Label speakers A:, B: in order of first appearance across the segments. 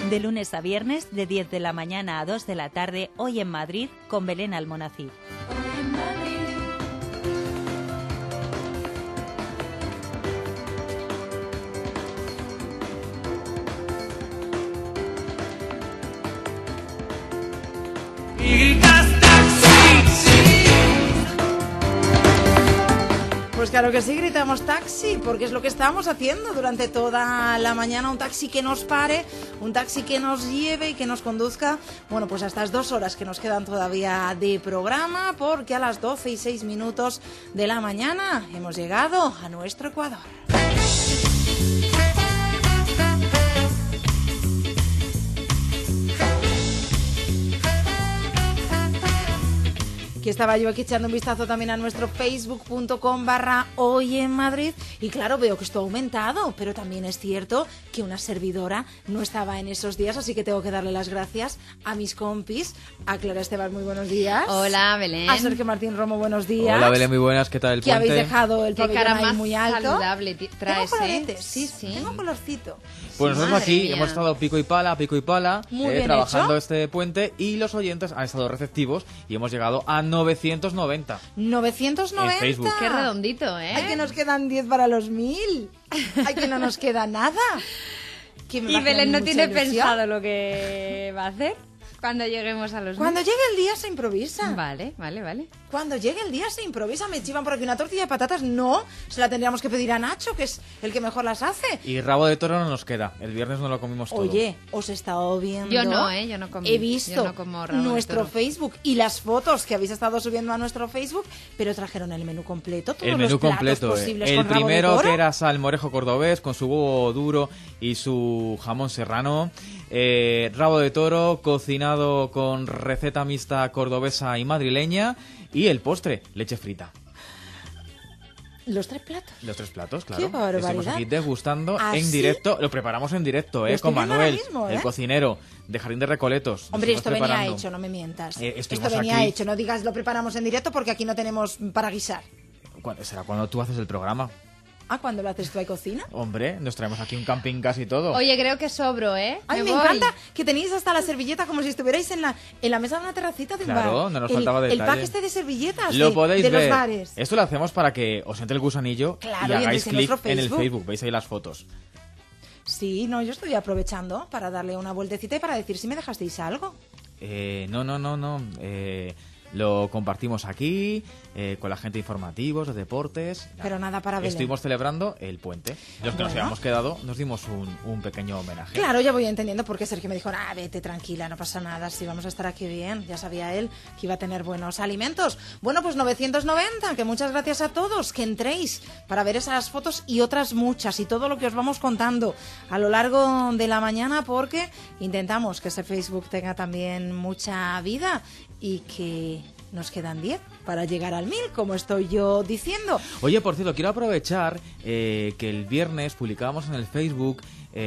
A: De lunes a viernes, de 10 de la mañana a 2 de la tarde, hoy en Madrid, con Belén Almonacid.
B: Pues claro que sí, gritamos taxi, porque es lo que estábamos haciendo durante toda la mañana, un taxi que nos pare, un taxi que nos lleve y que nos conduzca, bueno, pues a estas 2 horas que nos quedan todavía de programa, porque a las 12:06 de la mañana hemos llegado a nuestro Ecuador. Aquí estaba yo echando un vistazo también a nuestro facebook.com/Hoy en Madrid y claro, veo que esto ha aumentado, pero también es cierto que una servidora no estaba en esos días, así que tengo que darle las gracias a mis compis, a Clara Esteban, muy buenos días.
C: Hola, Belén.
B: A Sergio Martín Romo, buenos días.
D: Hola, Belén, muy buenas, ¿qué tal el
B: que
D: puente?
B: habéis dejado el pabellón ahí muy alto.
C: Saludable traes,
B: Tengo coloretes,
C: sí.
B: tengo colorcito.
D: Pues nosotros
C: Madre
D: aquí
C: mía.
D: hemos estado pico y pala,
B: Muy bien
D: trabajando
B: hecho.
D: este puente y los oyentes han estado receptivos y hemos llegado a 990.
B: 990.
D: En Facebook.
C: Qué redondito, ¿eh?
B: Ay, que nos quedan 10 para los 1000. Ay, que no nos queda nada. Que me va
C: Y
B: a hacer
C: Belén no
B: mucha
C: tiene
B: ilusión.
C: pensado lo que va a hacer cuando lleguemos a los
B: Cuando
C: 1000.
B: llegue el día se improvisa.
C: Vale.
B: Cuando llegue el día se improvisa. Me chivan por aquí una tortilla de patatas. No, se la tendríamos que pedir a Nacho, que es el que mejor las hace.
D: Y rabo de toro no nos queda. El viernes no lo comimos todo.
B: Oye, os he estado viendo.
C: Yo no, yo no comí.
B: He visto
C: Yo no como rabo de
B: nuestro
C: toro.
B: Facebook y las fotos que habéis estado subiendo a nuestro Facebook, pero trajeron el menú completo, todos
D: El menú
B: los platos
D: completo.
B: posibles
D: El
B: con rabo de
D: primero
B: toro.
D: que era salmorejo cordobés con su huevo duro y su jamón serrano. Rabo de toro cocinado con receta mixta cordobesa y madrileña. Y el postre, leche frita.
B: Los 3 platos.
D: Los 3 platos, claro.
B: ¡Qué barbaridad!
D: Estamos aquí degustando
B: ¿Así?
D: en directo. Lo preparamos en directo,
B: Lo estoy
D: con
B: viendo
D: Manuel,
B: ahora mismo,
D: el cocinero de Jardín de Recoletos. Nos
B: Hombre,
D: estamos
B: esto venía
D: preparando.
B: hecho, no me mientas. Esto
D: estuvimos
B: venía
D: aquí.
B: hecho, no digas lo preparamos en directo porque aquí no tenemos para guisar.
D: ¿Será cuando tú haces el programa?
B: Ah, ¿cuándo lo haces tú ahí cocina?
D: Hombre, nos traemos aquí un camping gas y todo.
C: Oye, creo que sobro, ¿eh?
B: Ay, me
C: voy.
B: encanta que tenéis hasta la servilleta como si estuvierais en la mesa de una terracita de un bar.
D: Claro, no nos faltaba
B: El
D: detalle.
B: pack este de servilletas
D: Lo podéis
B: de
D: ver.
B: los bares.
D: Esto lo hacemos para que os entre el gusanillo
B: Claro,
D: y
B: y
D: hagáis
B: entréis en
D: clic
B: nuestro
D: en el
B: Facebook.
D: Facebook. Veis ahí las fotos.
B: Sí, no, yo estoy aprovechando para darle una vueltecita y para decir si me dejasteis algo.
D: No. Lo compartimos aquí con la gente de informativos, de deportes.
B: Pero nada para Belén.
D: Estuvimos celebrando el puente. Los que nos
B: Bueno.
D: habíamos quedado nos dimos un pequeño homenaje.
B: Claro, ya voy entendiendo por qué Sergio me dijo, vete tranquila, no pasa nada, si vamos a estar aquí bien. Ya sabía él que iba a tener buenos alimentos. Bueno, pues 990, que muchas gracias a todos, que entréis para ver esas fotos y otras muchas y todo lo que os vamos contando a lo largo de la mañana, porque intentamos que ese Facebook tenga también mucha vida y que nos quedan 10 para llegar al 1000, como estoy yo diciendo.
D: Oye, por cierto, quiero aprovechar que el viernes publicábamos en el Facebook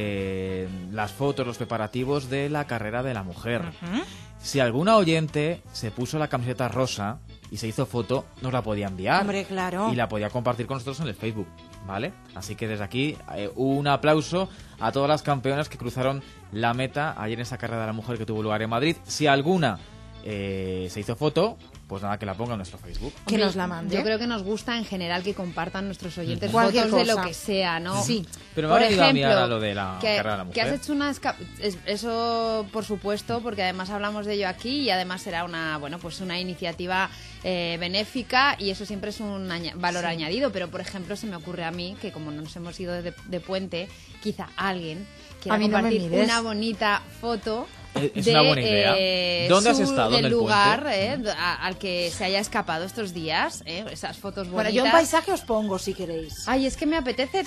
D: las fotos, los preparativos de la carrera de la mujer. Si alguna oyente se puso la camiseta rosa y se hizo foto, nos la podía enviar.
B: Hombre, claro.
D: Y la podía compartir con nosotros en el Facebook, ¿vale? Así que desde aquí un aplauso a todas las campeonas que cruzaron la meta ayer en esa carrera de la mujer que tuvo lugar en Madrid. Si alguna se hizo foto, pues nada, que la ponga en nuestro Facebook.
B: Que
C: Hombre,
B: nos la mande.
C: Yo creo que nos gusta en general que compartan nuestros oyentes
B: Cualquier
C: fotos de
B: cosa.
C: lo que sea, ¿no?
B: Sí.
D: Pero me
C: Por
D: ha venido a mí
C: ejemplo,
D: ahora lo de la carrera de la mujer.
C: que has hecho eso, por supuesto, porque además hablamos de ello aquí y además será una iniciativa benéfica y eso siempre es un valor añadido. Pero, por ejemplo, se me ocurre a mí que como no nos hemos ido de puente, quizá alguien quiera
B: A mí no me
C: compartir
B: mires.
C: una bonita foto.
D: Es una buena idea. ¿Dónde has estado en
C: del
D: el
C: lugar
D: puente?
C: al que se haya escapado estos días, esas fotos bonitas.
B: Bueno, yo un paisaje os pongo si queréis.
C: Ay, es que me apetece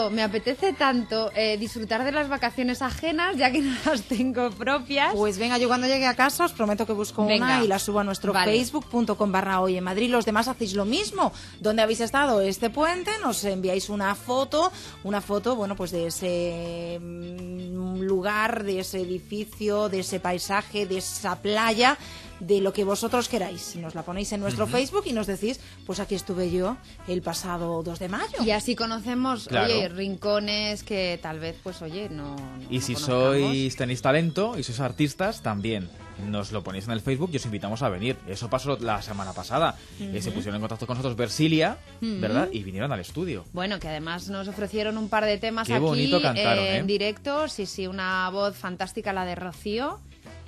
C: tanto disfrutar de las vacaciones ajenas, ya que no las tengo propias.
B: Pues venga, yo cuando llegue a casa os prometo que busco
C: Venga.
B: una y la subo a nuestro
C: Vale.
B: facebook.com/Hoy en Madrid. Los demás hacéis lo mismo. ¿Dónde habéis estado este puente? Nos enviáis una foto, bueno, pues de ese lugar, de ese edificio, de ese paisaje, de esa playa, de lo que vosotros queráis. Nos la ponéis en nuestro Facebook y nos decís, pues aquí estuve yo el pasado 2 de mayo.
C: Y así conocemos,
D: Claro.
C: oye, rincones que tal vez, pues oye, no
D: Y si
C: conozcamos.
D: tenéis talento y sois artistas, también nos lo ponéis en el Facebook y os invitamos a venir. Eso pasó la semana pasada. Se pusieron en contacto con nosotros Versilia, ¿verdad? Y vinieron al estudio.
C: Bueno, que además nos ofrecieron un par de temas
D: Qué
C: aquí
D: bonito cantaron,
C: en
D: ¿eh?
C: directo. Sí, una voz fantástica la de Rocío.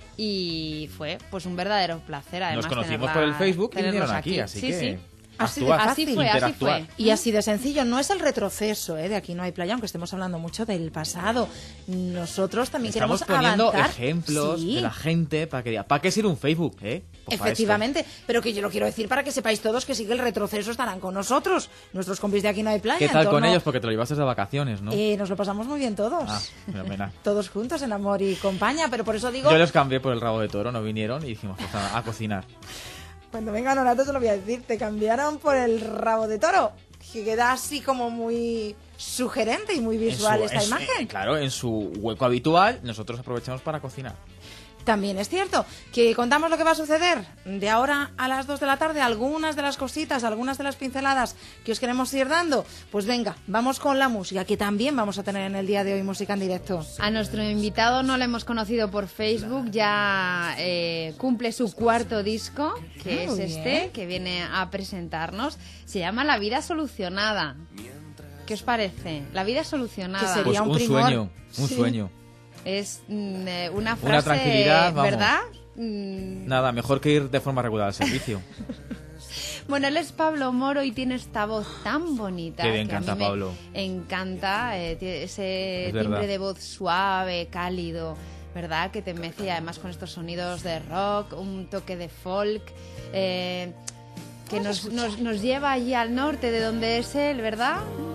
C: Y fue pues un verdadero placer, además.
D: Nos conocimos
C: tenerla-
D: por el Facebook y
C: tenerlos
D: vinieron aquí, así
C: Sí,
D: que
C: sí.
B: Así de
D: actuad,
C: Así
B: fácil.
C: fue, así
D: interactuad.
C: fue.
B: Y así de sencillo, no es el retroceso, de Aquí no hay playa, aunque estemos hablando mucho del pasado. Nosotros también
D: Estamos
B: queremos
D: poniendo
B: avanzar.
D: ejemplos
B: Sí,
D: de la gente para que diga, ¿para qué sirve un Facebook? Pues para
B: efectivamente, pero que yo lo quiero decir para que sepáis todos que sí que el retroceso estarán con nosotros, nuestros compis de Aquí no hay playa.
D: esto. ¿Qué tal
B: en
D: con
B: torno-
D: ellos? Porque te lo llevaste de vacaciones, ¿no?
B: Nos lo pasamos muy bien todos.
D: Ah, fenomenal.
B: Todos juntos en amor y compañía, pero por eso digo,
D: Yo los cambié por el rabo de toro, no vinieron y dijimos, pues nada, a cocinar.
B: cuando venga Norato se lo voy a decir, te cambiaron por el rabo de toro, que queda así como muy sugerente y muy visual esta imagen.
D: Claro, en su hueco habitual, nosotros aprovechamos para cocinar.
B: También es cierto que contamos lo que va a suceder de ahora a las 2 de la tarde, algunas de las cositas, algunas de las pinceladas que os queremos ir dando. Pues venga, vamos con la música, que también vamos a tener en el día de hoy música en directo.
C: A nuestro invitado no lo hemos conocido por Facebook, ya cumple su 4º disco, que es
B: Muy
C: este,
B: bien.
C: que viene a presentarnos. Se llama La vida solucionada. ¿Qué os parece? La vida solucionada.
B: Que sería
D: Pues
B: un
D: un
B: primor.
D: sueño, un
B: Sí.
D: sueño.
C: Es una frase,
D: tranquilidad, vamos.
C: ¿verdad?
D: Nada, mejor que ir de forma regular al servicio.
C: Bueno, él es Pablo Moro y tiene esta voz tan bonita.
D: Qué bien
C: que a
D: canta
C: mí me
D: Pablo.
C: encanta, tiene ese
D: Es
C: timbre
D: verdad.
C: de voz suave, cálido, ¿verdad? Que te mece y además con estos sonidos de rock, un toque de folk, que nos lleva allí al norte de donde es él, ¿verdad?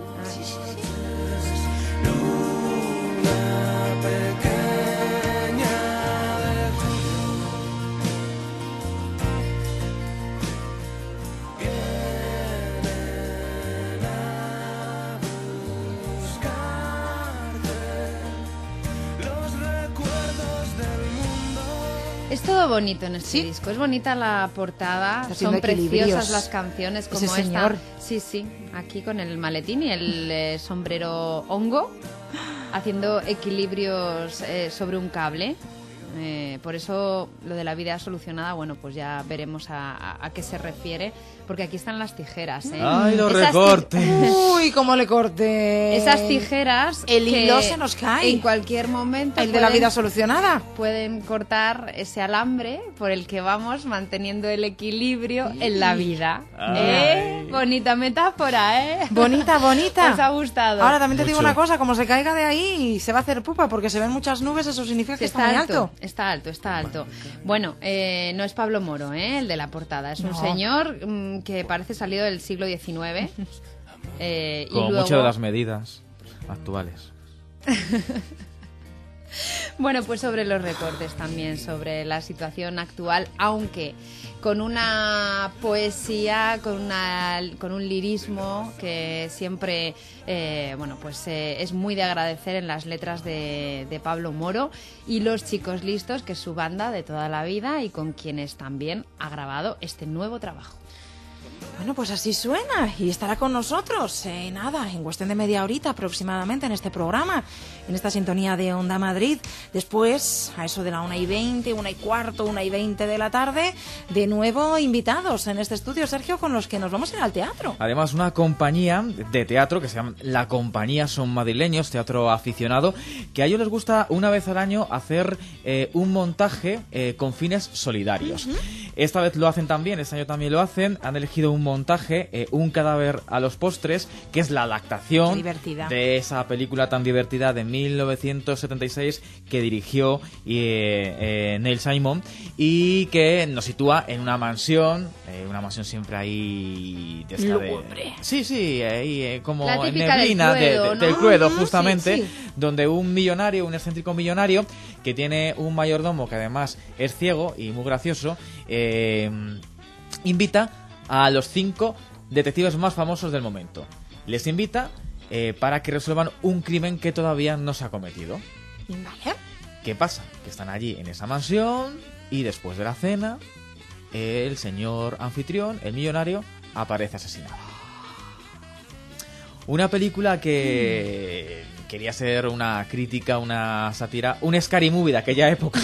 C: Es todo bonito en este disco, es bonita la portada,
B: Está haciendo
C: son preciosas
B: equilibrios.
C: las canciones como
B: Ese
C: esta.
B: señor.
C: Sí, aquí con el maletín y el sombrero hongo, haciendo equilibrios sobre un cable. Por eso lo de la vida solucionada, bueno, pues ya veremos a qué se refiere, porque aquí están las tijeras, ¿eh?
D: ¡Ay, los
C: Esas
D: recortes!
B: Uy, cómo le corté.
C: Esas tijeras
B: El
C: que
B: hilo se nos cae.
C: en cualquier momento
B: El de la
C: pueden-
B: vida solucionada.
C: pueden cortar ese alambre por el que vamos manteniendo el equilibrio en la vida.
D: Ay.
C: Bonita metáfora, ¿eh?
B: Bonita, bonita.
C: ¿Os ha gustado?
B: Ahora también te digo
D: Mucho.
B: una cosa, como se caiga de ahí se va a hacer pupa porque se ven muchas nubes, eso significa que está muy alto.
C: Está alto. Bueno, no es Pablo Moro, el de la portada. Es un
B: No.
C: señor que parece salido del siglo XIX. Y
D: Como
C: luego...
D: muchas de las medidas actuales.
C: Bueno, pues sobre los recortes también, sobre la situación actual, aunque con una poesía, con un lirismo que siempre, es muy de agradecer en las letras de Pablo Moro y Los Chicos Listos, que es su banda de toda la vida y con quienes también ha grabado este nuevo trabajo.
B: Bueno, pues así suena y estará con nosotros, nada, en cuestión de media horita aproximadamente en este programa, en esta sintonía de Onda Madrid. Después, a eso de la 1:20, 1:15, 1:20 de la tarde, de nuevo invitados en este estudio, Sergio, con los que nos vamos a ir al teatro.
D: Además, una compañía de teatro que se llama La Compañía Son Madrileños, teatro aficionado, que a ellos les gusta una vez al año hacer un montaje con fines solidarios. Esta vez lo hacen también, este año también lo hacen. Han elegido un montaje, Un cadáver a los postres, que es la
B: Qué
D: adaptación
B: divertida.
D: de esa película tan divertida de 1976 que dirigió Neil Simon y que nos sitúa en una mansión siempre ahí de esta de...
B: Lúgubre.
D: Sí, ahí como
C: La
D: en
C: típica del
D: neblina
C: Cluedo, ¿no?
D: del Cluedo,
C: Sí,
D: justamente,
C: sí.
D: donde un excéntrico millonario que tiene un mayordomo que además es ciego y muy gracioso, invita a los 5 detectives más famosos del momento. Les invita para que resuelvan un crimen que todavía no se ha cometido.
B: Vale.
D: ¿Qué pasa? Que están allí en esa mansión y después de la cena, el señor anfitrión, el millonario, aparece asesinado. Una película que quería ser una crítica, una sátira, un scary movie de aquella época.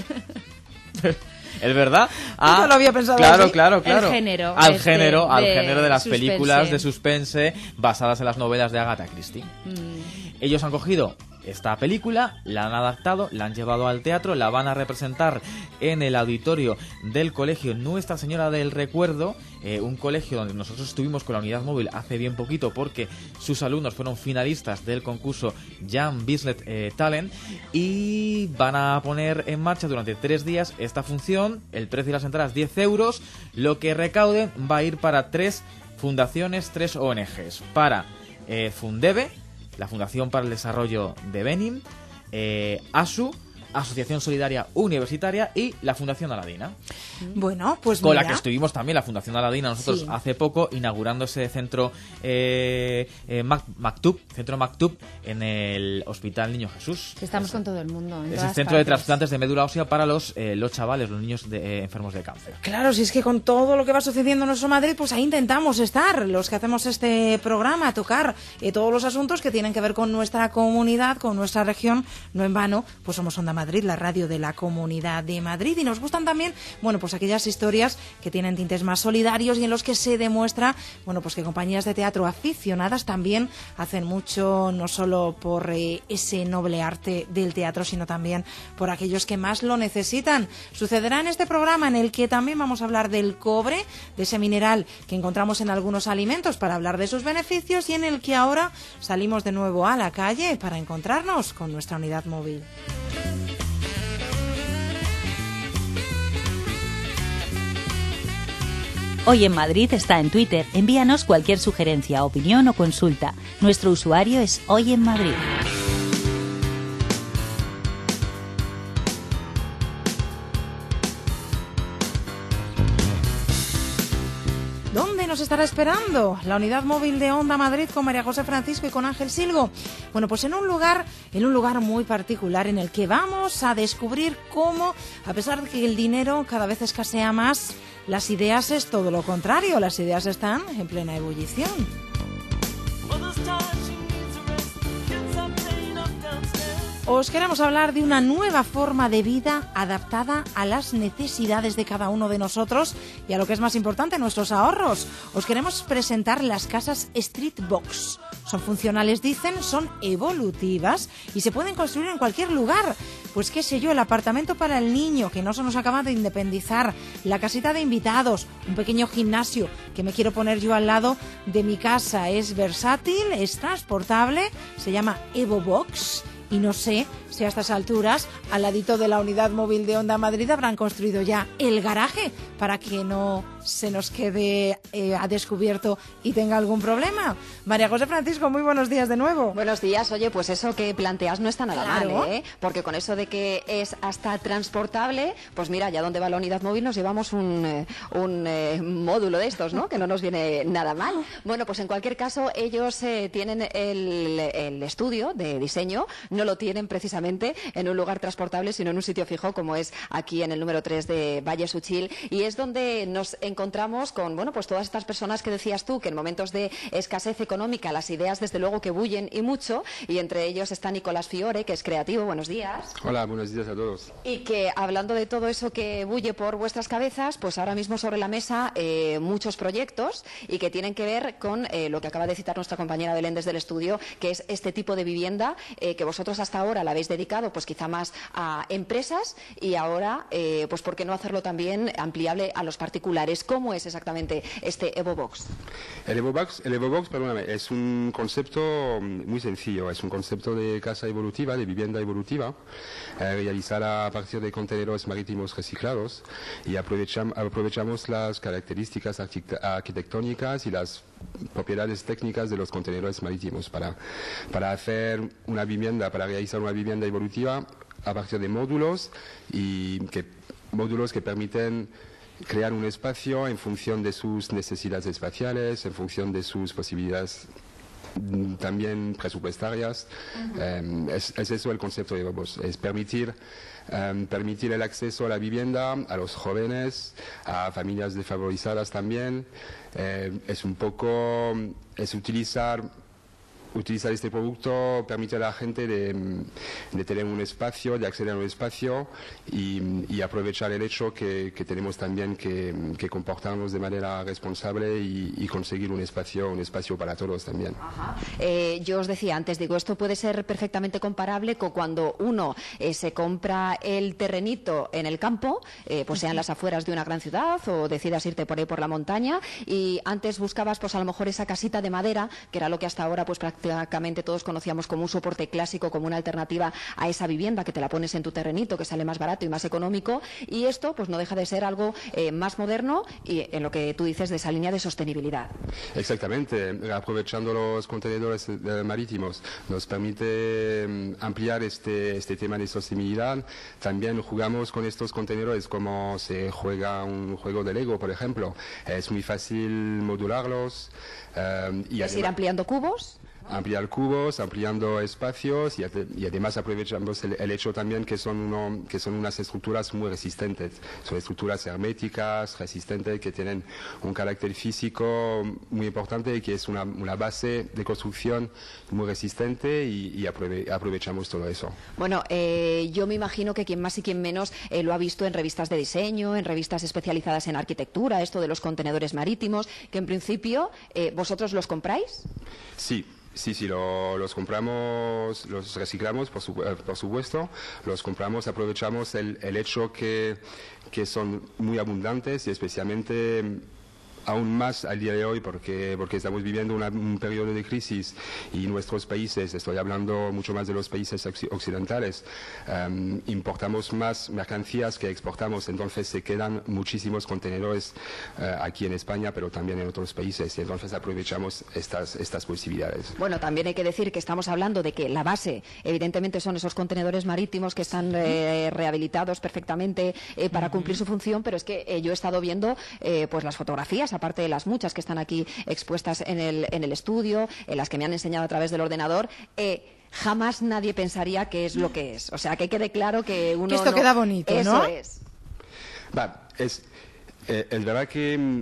D: ¿Es verdad?
B: No lo había pensado
D: claro,
B: así.
D: claro.
C: El género.
D: Al género de las
C: suspense.
D: películas de suspense basadas en las novelas de Agatha Christie. Ellos han cogido esta película, la han adaptado, la han llevado al teatro, la van a representar en el auditorio del colegio Nuestra Señora del Recuerdo, un colegio donde nosotros estuvimos con la unidad móvil hace bien poquito porque sus alumnos fueron finalistas del concurso Jan Bislett Talent, y van a poner en marcha durante 3 días esta función. El precio de las entradas 10 euros, lo que recauden va a ir para 3 fundaciones, 3 ONGs, para Fundebe, la Fundación para el Desarrollo de Benin, ASU, Asociación Solidaria Universitaria, y la Fundación Aladina.
B: Bueno, pues
D: con
B: mira.
D: la que estuvimos también, la Fundación Aladina, nosotros
B: Sí.
D: hace poco, inaugurando ese centro Maktub en el Hospital Niño Jesús.
C: Que estamos con todo el mundo. En
D: Es el
C: todas
D: centro de
C: partes.
D: trasplantes de médula ósea para los chavales, los niños enfermos de cáncer.
B: Claro, si es que con todo lo que va sucediendo en nuestro Madrid, pues ahí intentamos estar, los que hacemos este programa, tocar todos los asuntos que tienen que ver con nuestra comunidad, con nuestra región. No en vano, pues somos Onda Madrid, la radio de la Comunidad de Madrid, y nos gustan también, bueno, pues aquellas historias que tienen tintes más solidarios y en los que se demuestra, bueno, pues que compañías de teatro aficionadas también hacen mucho, no solo por ese noble arte del teatro, sino también por aquellos que más lo necesitan. Sucederá en este programa, en el que también vamos a hablar del cobre, de ese mineral que encontramos en algunos alimentos, para hablar de sus beneficios, y en el que ahora salimos de nuevo a la calle para encontrarnos con nuestra unidad móvil.
A: Hoy en Madrid está en Twitter. Envíanos cualquier sugerencia, opinión o consulta. Nuestro usuario es Hoy en Madrid.
B: ¿Dónde nos estará esperando la unidad móvil de Onda Madrid con María José Francisco y con Ángel Silgo? Bueno, pues en un lugar muy particular, en el que vamos a descubrir cómo, a pesar de que el dinero cada vez escasea más, las ideas es todo lo contrario. Las ideas están en plena ebullición. Os queremos hablar de una nueva forma de vida adaptada a las necesidades de cada uno de nosotros y a lo que es más importante, nuestros ahorros. Os queremos presentar las casas Street Box. Son funcionales, dicen, son evolutivas y se pueden construir en cualquier lugar. Pues qué sé yo, el apartamento para el niño que no se nos acaba de independizar, la casita de invitados, un pequeño gimnasio que me quiero poner yo al lado de mi casa. Es versátil, es transportable, se llama Evo Box. Y no sé si a estas alturas, al ladito de la unidad móvil de Onda Madrid, habrán construido ya el garaje para que no se nos quede a descubierto y tenga algún problema. María José Francisco, muy buenos días de nuevo.
E: Buenos días. Oye, pues eso que planteas no está nada
B: Claro.
E: mal, ¿eh? Porque con eso de que es hasta transportable, pues mira, ya donde va la unidad móvil nos llevamos un módulo de estos, ¿no? Que no nos viene nada mal. Bueno, pues en cualquier caso, ellos tienen el estudio de diseño, no lo tienen precisamente en un lugar transportable, sino en un sitio fijo, como es aquí en el número 3 de Valle Suchil, y es donde nos encontramos con, bueno, pues todas estas personas que decías tú, que en momentos de escasez económica las ideas desde luego que bullen y mucho, y entre ellos está Nicolás Fiore, que es creativo. Buenos días.
F: Hola, buenos días a todos.
E: Y que, hablando de todo eso que bulle por vuestras cabezas, pues ahora mismo sobre la mesa muchos proyectos, y que tienen que ver con lo que acaba de citar nuestra compañera Belén desde el estudio, que es este tipo de vivienda que vosotros hasta ahora la habéis dedicado pues quizá más a empresas, y ahora pues por qué no hacerlo también ampliable a los particulares. ¿Cómo es exactamente este EvoBox?
F: El EvoBox, perdóname, es un concepto muy sencillo. Es un concepto de casa evolutiva, de vivienda evolutiva, realizada a partir de contenedores marítimos reciclados, y aprovechamos las características arquitectónicas y las propiedades técnicas de los contenedores marítimos para hacer una vivienda, para realizar una vivienda evolutiva a partir de módulos que permiten crear un espacio en función de sus necesidades espaciales, en función de sus posibilidades también presupuestarias. Es eso el concepto de Evobox, es permitir el acceso a la vivienda a los jóvenes, a familias desfavorizadas también. Es utilizar este producto permite a la gente de tener un espacio, de acceder a un espacio y aprovechar el hecho que tenemos también que comportarnos de manera responsable y conseguir un espacio para todos también.
E: Yo os decía antes, digo, esto puede ser perfectamente comparable con cuando uno se compra el terrenito en el campo, pues sea en las afueras de una gran ciudad o decidas irte por ahí por la montaña y antes buscabas pues a lo mejor esa casita de madera, que era lo que hasta ahora pues prácticamente todos conocíamos como un soporte clásico, como una alternativa a esa vivienda que te la pones en tu terrenito, que sale más barato y más económico, y esto pues no deja de ser algo más moderno y en lo que tú dices de esa línea de sostenibilidad.
F: Exactamente, aprovechando los contenedores marítimos nos permite ampliar este tema de sostenibilidad. También jugamos con estos contenedores como se juega un juego de Lego, por ejemplo. Es muy fácil modularlos.
E: ¿Es ir ampliando cubos?
F: Ampliar cubos, ampliando espacios y además aprovechamos el hecho también que son unas estructuras muy resistentes. Son estructuras herméticas, resistentes, que tienen un carácter físico muy importante y que es una base de construcción muy resistente y aprovechamos todo eso.
E: Bueno, yo me imagino que quien más y quien menos lo ha visto en revistas de diseño, en revistas especializadas en arquitectura, esto de los contenedores marítimos, que en principio, ¿vosotros los compráis?
F: Sí. Sí, los compramos, los reciclamos, por supuesto, los compramos, aprovechamos el hecho que son muy abundantes y especialmente aún más al día de hoy porque estamos viviendo un periodo de crisis y nuestros países, estoy hablando mucho más de los países occidentales, importamos más mercancías que exportamos, entonces se quedan muchísimos contenedores aquí en España, pero también en otros países y entonces aprovechamos estas posibilidades.
E: Bueno, también hay que decir que estamos hablando de que la base evidentemente son esos contenedores marítimos que están rehabilitados perfectamente para cumplir su función, pero es que yo he estado viendo pues las fotografías, aparte de las muchas que están aquí expuestas en el estudio, en las que me han enseñado a través del ordenador, jamás nadie pensaría que es lo que es. O sea, que quede claro que uno...
B: Que esto queda bonito, ¿no?
E: Eso es.
F: Es verdad que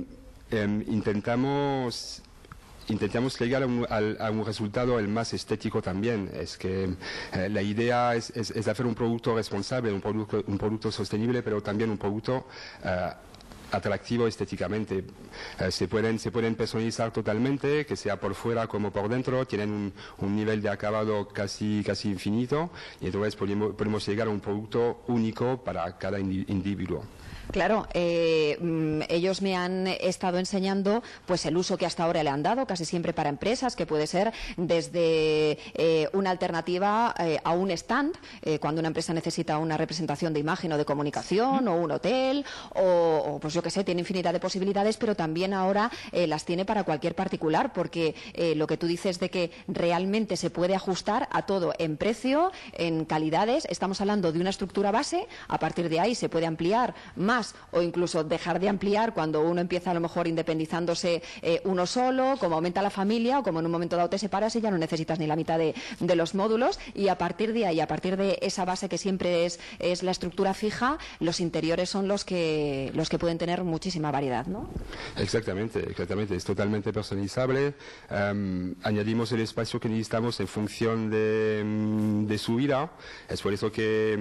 F: intentamos llegar a un resultado el más estético también. Es que la idea es hacer un producto responsable, un producto sostenible, pero también un producto atractivo estéticamente. Se pueden personalizar totalmente, que sea por fuera como por dentro, tienen un nivel de acabado casi infinito y entonces podemos llegar a un producto único para cada individuo.
E: Claro, ellos me han estado enseñando pues el uso que hasta ahora le han dado, casi siempre para empresas, que puede ser desde una alternativa a un stand, cuando una empresa necesita una representación de imagen o de comunicación, o un hotel, o pues yo que sé, tiene infinidad de posibilidades, pero también ahora las tiene para cualquier particular, porque lo que tú dices de que realmente se puede ajustar a todo en precio, en calidades, estamos hablando de una estructura base, a partir de ahí se puede ampliar más o incluso dejar de ampliar cuando uno empieza a lo mejor independizándose uno solo, como aumenta la familia o como en un momento dado te separas y ya no necesitas ni la mitad de los módulos, y a partir de ahí, a partir de esa base que siempre es la estructura fija, los interiores son los que pueden tener muchísima variedad, ¿no?
F: Exactamente, es totalmente personalizable. Añadimos el espacio que necesitamos en función de su vida. Es por eso que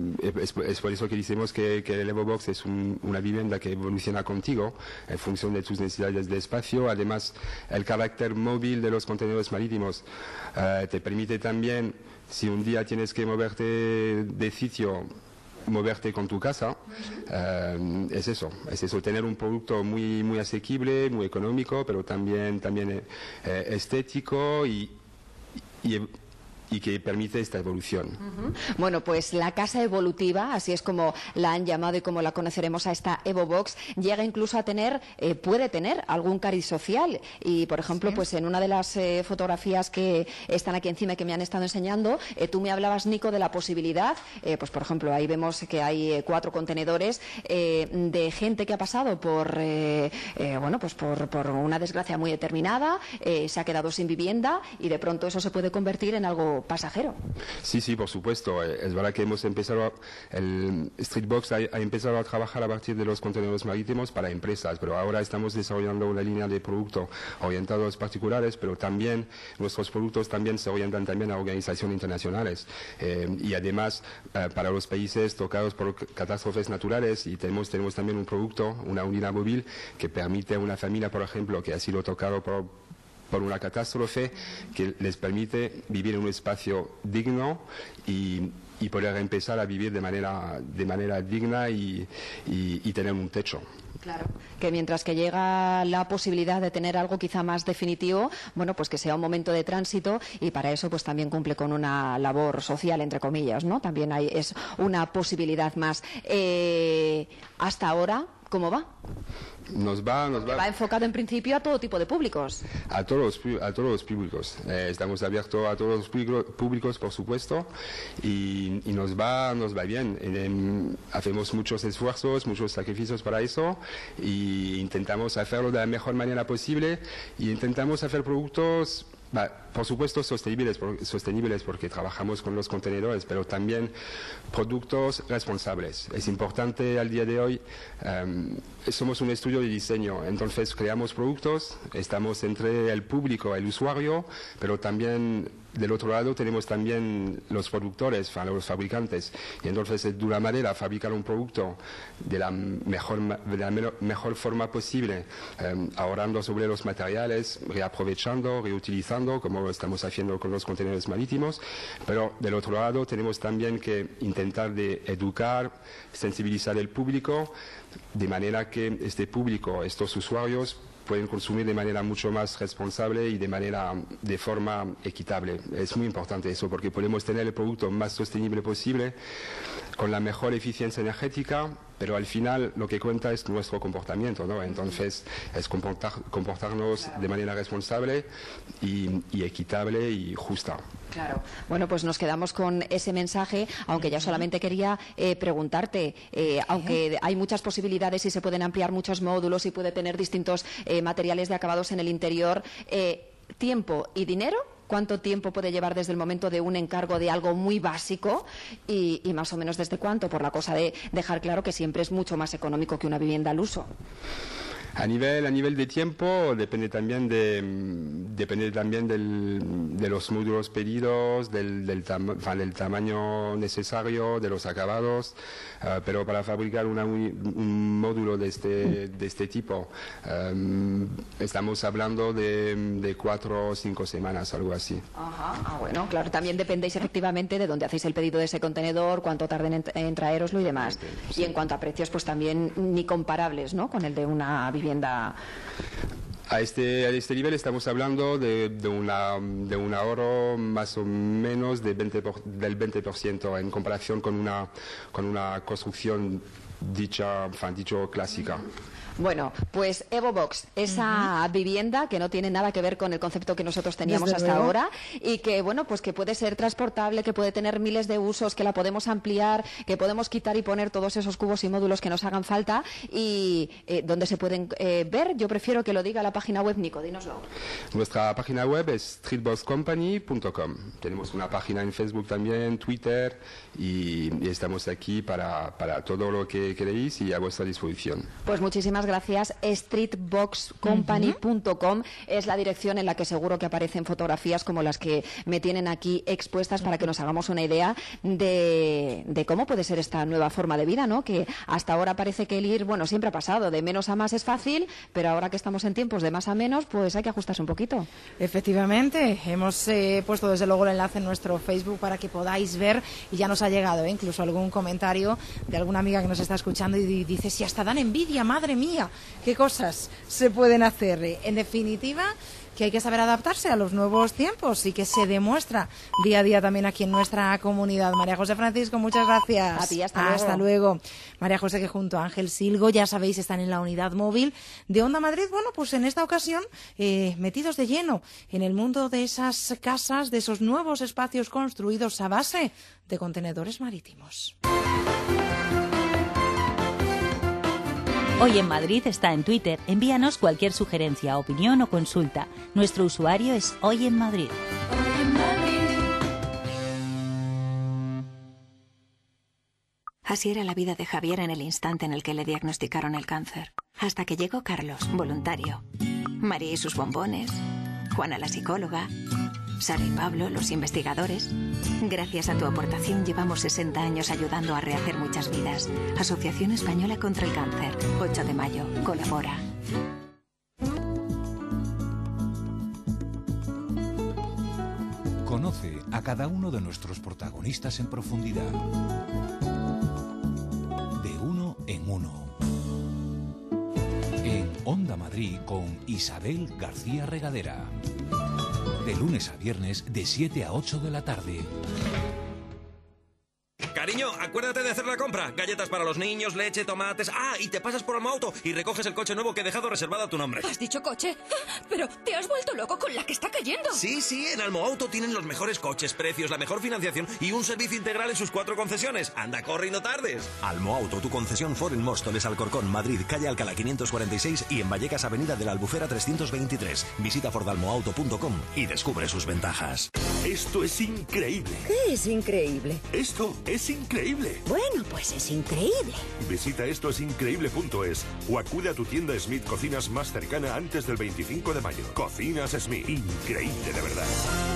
F: decimos que el Evobox es una vivienda que evoluciona contigo en función de tus necesidades de espacio. Además, el carácter móvil de los contenedores marítimos te permite también, si un día tienes que moverte de sitio, moverte con tu casa. Es eso, tener un producto muy asequible, muy económico, pero también estético y y que permite esta evolución.
E: Bueno, pues la casa evolutiva, así es como la han llamado y como la conoceremos a esta EvoBox, llega incluso a tener, puede tener algún cariz social. Y, por ejemplo, pues en una de las fotografías que están aquí encima y que me han estado enseñando, tú me hablabas, Nico, de la posibilidad, pues por ejemplo, ahí vemos que hay 4 contenedores de gente que ha pasado por, bueno, pues por una desgracia muy determinada, se ha quedado sin vivienda y de pronto eso se puede convertir en algo pasajero.
F: Sí, sí, por supuesto. Es verdad que hemos empezado, el Streetbox ha empezado a trabajar a partir de los contenedores marítimos para empresas, pero ahora estamos desarrollando una línea de producto orientado a los particulares, pero también nuestros productos también se orientan también a organizaciones internacionales y además para los países tocados por catástrofes naturales, y tenemos también un producto, una unidad móvil que permite a una familia, por ejemplo, que ha sido tocado por una catástrofe, que les permite vivir en un espacio digno y poder empezar a vivir de manera digna y tener un techo.
E: Claro, que mientras que llega la posibilidad de tener algo quizá más definitivo, bueno, pues que sea un momento de tránsito, y para eso pues también cumple con una labor social, entre comillas, ¿no? También es una posibilidad más. Hasta ahora, ¿cómo va?
F: Nos va
E: enfocado en principio a todo tipo de públicos.
F: A todos los públicos. Estamos abiertos a todos los públicos, por supuesto, y nos va bien. Hacemos muchos esfuerzos, muchos sacrificios para eso, y intentamos hacerlo de la mejor manera posible, y intentamos hacer productos, por supuesto, sostenibles porque trabajamos con los contenedores, pero también productos responsables. Es importante al día de hoy, somos un estudio de diseño, entonces creamos productos, estamos entre el público, el usuario, pero también del otro lado tenemos también los productores, los fabricantes, y entonces es de una manera fabricar un producto de la mejor forma posible, ahorrando sobre los materiales, reaprovechando, reutilizando, como estamos haciendo con los contenedores marítimos, pero del otro lado tenemos también que intentar de educar, sensibilizar al público, de manera que este público, estos usuarios, pueden consumir de manera mucho más responsable y de forma equitable. Es muy importante eso, porque podemos tener el producto más sostenible posible, con la mejor eficiencia energética, pero al final lo que cuenta es nuestro comportamiento, ¿no? Entonces es comportarnos de manera responsable y equitable y justa.
E: Claro. Bueno, pues nos quedamos con ese mensaje, aunque ya solamente quería preguntarte, aunque hay muchas posibilidades y se pueden ampliar muchos módulos y puede tener distintos materiales de acabados en el interior, tiempo y dinero. ¿Cuánto tiempo puede llevar desde el momento de un encargo de algo muy básico y más o menos desde cuánto? Por la cosa de dejar claro que siempre es mucho más económico que una vivienda al uso.
F: A nivel de tiempo depende también de los módulos pedidos, del tamaño necesario, de los acabados, pero para fabricar un módulo de este tipo estamos hablando de 4 o 5 semanas, algo así.
E: Ajá. Bueno, claro, también dependéis efectivamente de dónde hacéis el pedido de ese contenedor, cuánto tarden en traéroslo y demás. Sí. Y en cuanto a precios, pues también ni comparables, ¿no?, con el de una vivienda.
F: A este nivel estamos hablando de un ahorro más o menos del 20% en comparación con una construcción dicho clásica.
E: Bueno, pues EvoBox, esa vivienda que no tiene nada que ver con el concepto que nosotros teníamos
B: Desde
E: hasta
B: luego.
E: ahora, y que, bueno, pues que puede ser transportable, que puede tener miles de usos, que la podemos ampliar, que podemos quitar y poner todos esos cubos y módulos que nos hagan falta, y donde se pueden ver. Yo prefiero que lo diga la página web, Nico, dínoslo.
F: Nuestra página web es streetboxcompany.com. Tenemos una página en Facebook también, Twitter, y estamos aquí para todo lo que queréis y a vuestra disposición.
E: Pues muchísimas gracias. Streetboxcompany.com es la dirección en la que seguro que aparecen fotografías como las que me tienen aquí expuestas, para que nos hagamos una idea de cómo puede ser esta nueva forma de vida, ¿no? Que hasta ahora parece que el ir, bueno, siempre ha pasado, de menos a más es fácil, pero ahora que estamos en tiempos de más a menos, pues hay que ajustarse un poquito.
B: Efectivamente, hemos puesto desde luego el enlace en nuestro Facebook para que podáis ver, y ya nos ha llegado incluso algún comentario de alguna amiga que nos está escuchando y dice, si hasta dan envidia, madre mía, qué cosas se pueden hacer. En definitiva, que hay que saber adaptarse a los nuevos tiempos y que se demuestra día a día también aquí en nuestra comunidad. María José Francisco, muchas gracias.
E: A ti, hasta
B: luego. María José, que junto a Ángel Silgo, ya sabéis, están en la unidad móvil de Onda Madrid. Bueno, pues en esta ocasión metidos de lleno en el mundo de esas casas, de esos nuevos espacios construidos a base de contenedores marítimos.
A: Hoy en Madrid está en Twitter. Envíanos cualquier sugerencia, opinión o consulta. Nuestro usuario es Hoy en Madrid.
G: Así era la vida de Javier en el instante en el que le diagnosticaron el cáncer. Hasta que llegó Carlos, voluntario. María y sus bombones. Juana, la psicóloga. Sara y Pablo, los investigadores. Gracias a tu aportación llevamos 60 años ayudando a rehacer muchas vidas. Asociación Española contra el Cáncer. 8 de mayo. Colabora.
H: Conoce a cada uno de nuestros protagonistas en profundidad. De uno en uno. En Onda Madrid con Isabel García Regadera. De lunes a viernes de 7 a 8 de la tarde.
I: Cariño, acuérdate de hacer la compra. Galletas para los niños, leche, tomates... Ah, y te pasas por Almoauto y recoges el coche nuevo que he dejado reservado a tu nombre.
J: ¿Has dicho coche? Pero te has vuelto loco con la que está cayendo.
I: Sí, en Almoauto tienen los mejores coches, precios, la mejor financiación y un servicio integral en sus 4 concesiones. Anda, corre y no tardes.
K: Almoauto, tu concesión Ford en Móstoles, Alcorcón, Madrid, calle Alcalá 546 y en Vallecas, avenida de la Albufera 323. Visita fordalmoauto.com y descubre sus ventajas.
L: Esto es increíble.
J: ¿Qué es increíble?
L: Esto es increíble.
J: Bueno, pues es increíble.
L: Visita estoesincreíble.es o acude a tu tienda Smith Cocinas más cercana antes del 25 de mayo. Cocinas Smith. Increíble, de verdad.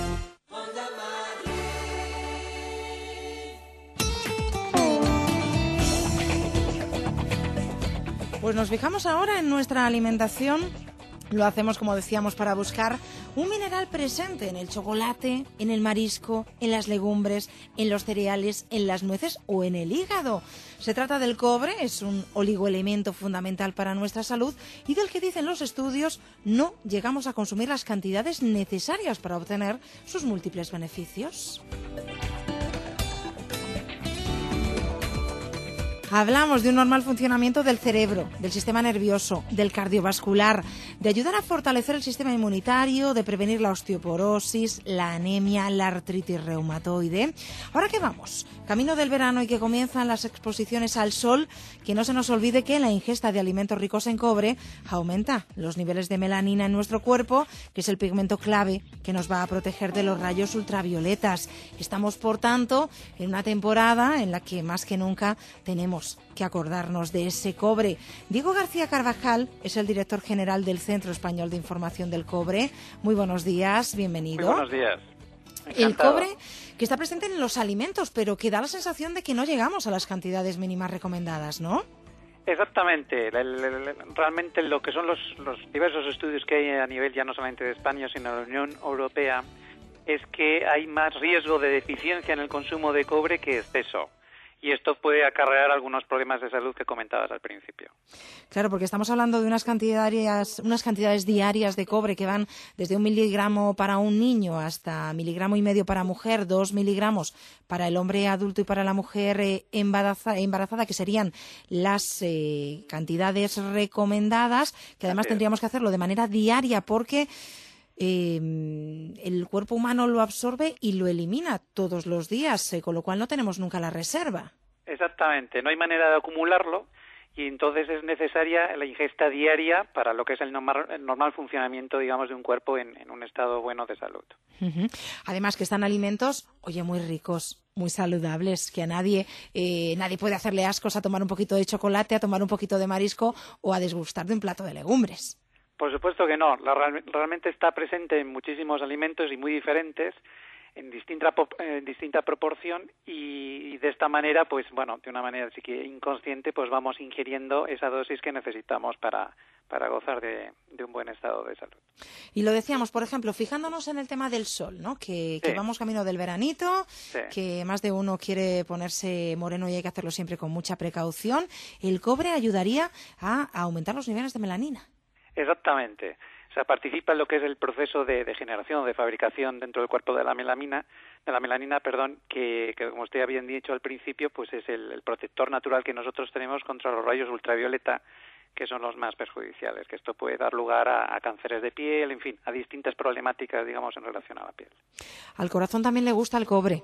B: Pues nos fijamos ahora en nuestra alimentación. Lo hacemos, como decíamos, para buscar un mineral presente en el chocolate, en el marisco, en las legumbres, en los cereales, en las nueces o en el hígado. Se trata del cobre, es un oligoelemento fundamental para nuestra salud y del que dicen los estudios no llegamos a consumir las cantidades necesarias para obtener sus múltiples beneficios. Hablamos de un normal funcionamiento del cerebro, del sistema nervioso, del cardiovascular, de ayudar a fortalecer el sistema inmunitario, de prevenir la osteoporosis, la anemia, la artritis reumatoide. Ahora que vamos, camino del verano y que comienzan las exposiciones al sol, que no se nos olvide que la ingesta de alimentos ricos en cobre aumenta los niveles de melanina en nuestro cuerpo, que es el pigmento clave que nos va a proteger de los rayos ultravioletas. Estamos, por tanto, en una temporada en la que más que nunca tenemos que acordarnos de ese cobre. Diego García Carvajal es el director general del Centro Español de Información del Cobre. Muy buenos días, bienvenido.
M: Muy buenos días.
B: El cobre que está presente en los alimentos, pero que da la sensación de que no llegamos a las cantidades mínimas recomendadas, ¿no?
M: Exactamente. Realmente lo que son los diversos estudios que hay a nivel ya no solamente de España, sino de la Unión Europea, es que hay más riesgo de deficiencia en el consumo de cobre que exceso. Y esto puede acarrear algunos problemas de salud que comentabas al principio.
B: Claro, porque estamos hablando de unas cantidades diarias de cobre que van desde 1 miligramo para un niño hasta 1,5 miligramos para mujer, 2 miligramos para el hombre adulto y para la mujer embarazada, que serían las cantidades recomendadas, que además tendríamos que hacerlo de manera diaria porque el cuerpo humano lo absorbe y lo elimina todos los días, con lo cual no tenemos nunca la reserva.
M: Exactamente, no hay manera de acumularlo y entonces es necesaria la ingesta diaria para lo que es el normal funcionamiento, digamos, de un cuerpo en un estado bueno de salud.
B: Uh-huh. Además que están alimentos, muy ricos, muy saludables, que a nadie puede hacerle ascos a tomar un poquito de chocolate, a tomar un poquito de marisco o a desgustar de un plato de legumbres.
M: Por supuesto que no. Realmente está presente en muchísimos alimentos y muy diferentes, en distinta proporción y de esta manera, pues bueno, de una manera así que inconsciente, pues vamos ingiriendo esa dosis que necesitamos para gozar de un buen estado de salud.
B: Y lo decíamos, por ejemplo, fijándonos en el tema del sol, ¿no? Que vamos camino del veranito, que más de uno quiere ponerse moreno y hay que hacerlo siempre con mucha precaución. El cobre ayudaría a aumentar los niveles de melanina.
M: Exactamente. O sea, participa en lo que es el proceso de generación, de fabricación dentro del cuerpo de la melanina, que como usted había dicho al principio, pues es el protector natural que nosotros tenemos contra los rayos ultravioleta, que son los más perjudiciales, que esto puede dar lugar a cánceres de piel, en fin, a distintas problemáticas, digamos, en relación a la piel.
B: Al corazón también le gusta el cobre.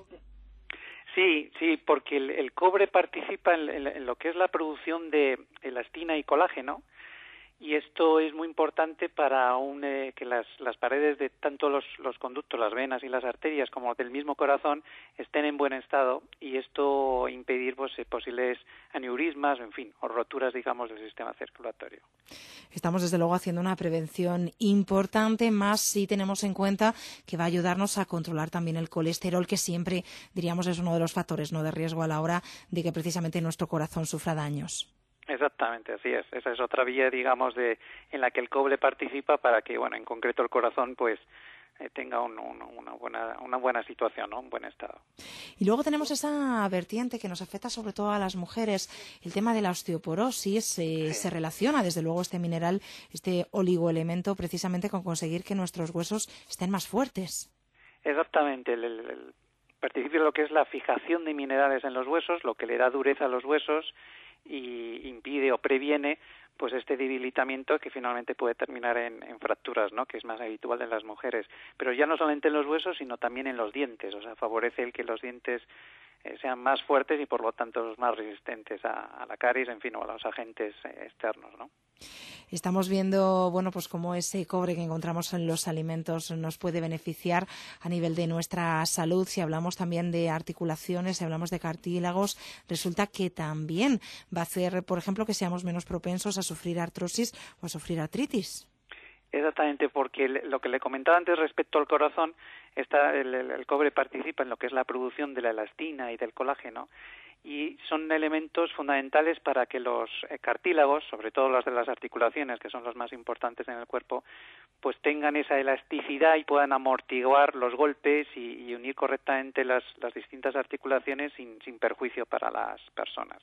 M: Sí, porque el cobre participa en lo que es la producción de elastina y colágeno, y esto es muy importante para que las paredes de tanto los conductos, las venas y las arterias, como del mismo corazón, estén en buen estado, y esto impedir posibles aneurismas, en fin, o roturas, digamos, del sistema circulatorio.
B: Estamos, desde luego, haciendo una prevención importante, más si tenemos en cuenta que va a ayudarnos a controlar también el colesterol, que siempre, diríamos, es uno de los factores, ¿no?, de riesgo a la hora de que precisamente nuestro corazón sufra daños.
M: Exactamente, así es. Esa es otra vía, digamos, en la que el cobre participa para que, bueno, en concreto el corazón, pues, tenga una buena situación, ¿no?, un buen estado.
B: Y luego tenemos esa vertiente que nos afecta sobre todo a las mujeres, el tema de la osteoporosis. Se relaciona, desde luego, este mineral, este oligoelemento, precisamente con conseguir que nuestros huesos estén más fuertes.
M: Exactamente, participa en lo que es la fijación de minerales en los huesos, lo que le da dureza a los huesos y impide o previene pues este debilitamiento que finalmente puede terminar en fracturas, ¿no?, que es más habitual en las mujeres, pero ya no solamente en los huesos, sino también en los dientes. O sea, favorece el que los dientes sean más fuertes y por lo tanto más resistentes a la caries, en fin, o a los agentes externos, ¿no?
B: Estamos viendo, bueno, pues cómo ese cobre que encontramos en los alimentos nos puede beneficiar a nivel de nuestra salud. Si hablamos también de articulaciones, si hablamos de cartílagos, resulta que también va a hacer, por ejemplo, que seamos menos propensos a sufrir artrosis o a sufrir artritis.
M: Exactamente, porque lo que le comentaba antes respecto al corazón, el cobre participa en lo que es la producción de la elastina y del colágeno, y son elementos fundamentales para que los cartílagos, sobre todo los de las articulaciones, que son los más importantes en el cuerpo, pues tengan esa elasticidad y puedan amortiguar los golpes y unir correctamente las distintas articulaciones sin perjuicio para las personas.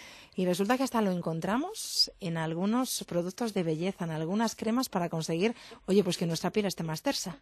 B: Y resulta que hasta lo encontramos en algunos productos de belleza, en algunas cremas, para conseguir, pues que nuestra piel esté más tersa.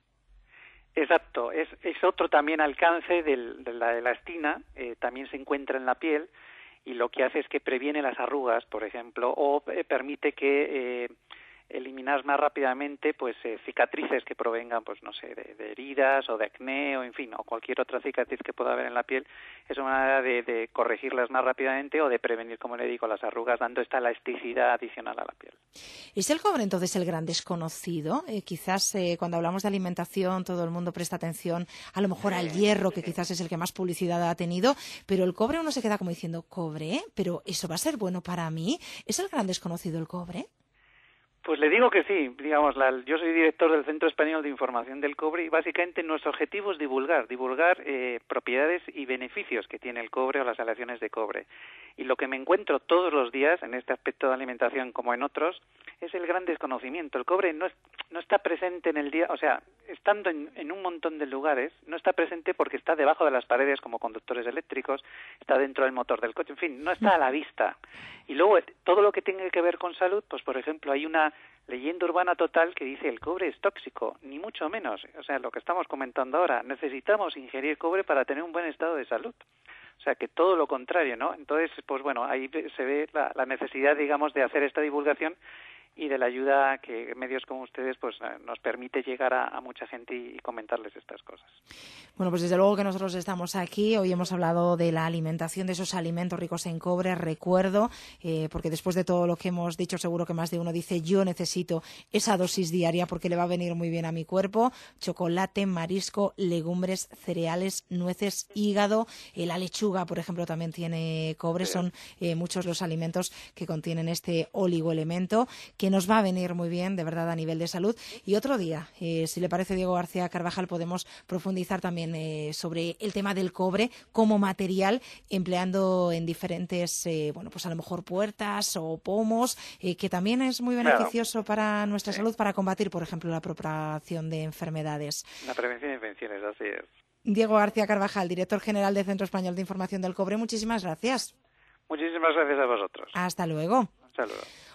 M: Exacto, es otro también alcance de la elastina, también se encuentra en la piel, y lo que hace es que previene las arrugas, por ejemplo, o permite que eliminar más rápidamente pues cicatrices que provengan, pues no sé, de heridas o de acné o en fin, o cualquier otra cicatriz que pueda haber en la piel. Es una manera de corregirlas más rápidamente o de prevenir, como le digo, las arrugas, dando esta elasticidad adicional a la piel.
B: ¿Es el cobre entonces el gran desconocido? Quizás cuando hablamos de alimentación todo el mundo presta atención a lo mejor al hierro, que quizás es el que más publicidad ha tenido, pero el cobre uno se queda como diciendo, ¿cobre? ¿Pero eso va a ser bueno para mí? ¿Es el gran desconocido el cobre?
M: Pues le digo que sí, digamos, yo soy director del Centro Español de Información del Cobre y básicamente nuestro objetivo es divulgar propiedades y beneficios que tiene el cobre o las aleaciones de cobre. Y lo que me encuentro todos los días en este aspecto de alimentación como en otros es el gran desconocimiento. El cobre no está presente en el día, o sea, estando en un montón de lugares, no está presente porque está debajo de las paredes como conductores eléctricos, está dentro del motor del coche, en fin, no está a la vista. Y luego todo lo que tenga que ver con salud, pues por ejemplo hay una leyenda urbana total que dice el cobre es tóxico, ni mucho menos. O sea, lo que estamos comentando ahora, necesitamos ingerir cobre para tener un buen estado de salud. O sea, que todo lo contrario, ¿no? Entonces, pues bueno, ahí se ve la necesidad, digamos, de hacer esta divulgación y de la ayuda que medios como ustedes pues nos permite llegar a mucha gente y comentarles estas cosas.
B: Bueno, pues desde luego que nosotros estamos aquí. Hoy hemos hablado de la alimentación, de esos alimentos ricos en cobre. Recuerdo, porque después de todo lo que hemos dicho, seguro que más de uno dice yo necesito esa dosis diaria porque le va a venir muy bien a mi cuerpo. Chocolate, marisco, legumbres, cereales, nueces, hígado. La lechuga, por ejemplo, también tiene cobre. Son muchos los alimentos que contienen este oligoelemento que nos va a venir muy bien, de verdad, a nivel de salud. Y otro día, si le parece, Diego García Carvajal, podemos profundizar también sobre el tema del cobre como material, empleando en diferentes, pues a lo mejor puertas o pomos, que también es muy beneficioso para nuestra salud, para combatir, por ejemplo, la propagación de enfermedades.
M: La prevención de infecciones, así es.
B: Diego García Carvajal, director general del Centro Español de Información del Cobre, muchísimas gracias.
M: Muchísimas gracias a vosotros.
B: Hasta luego.
M: Hasta luego.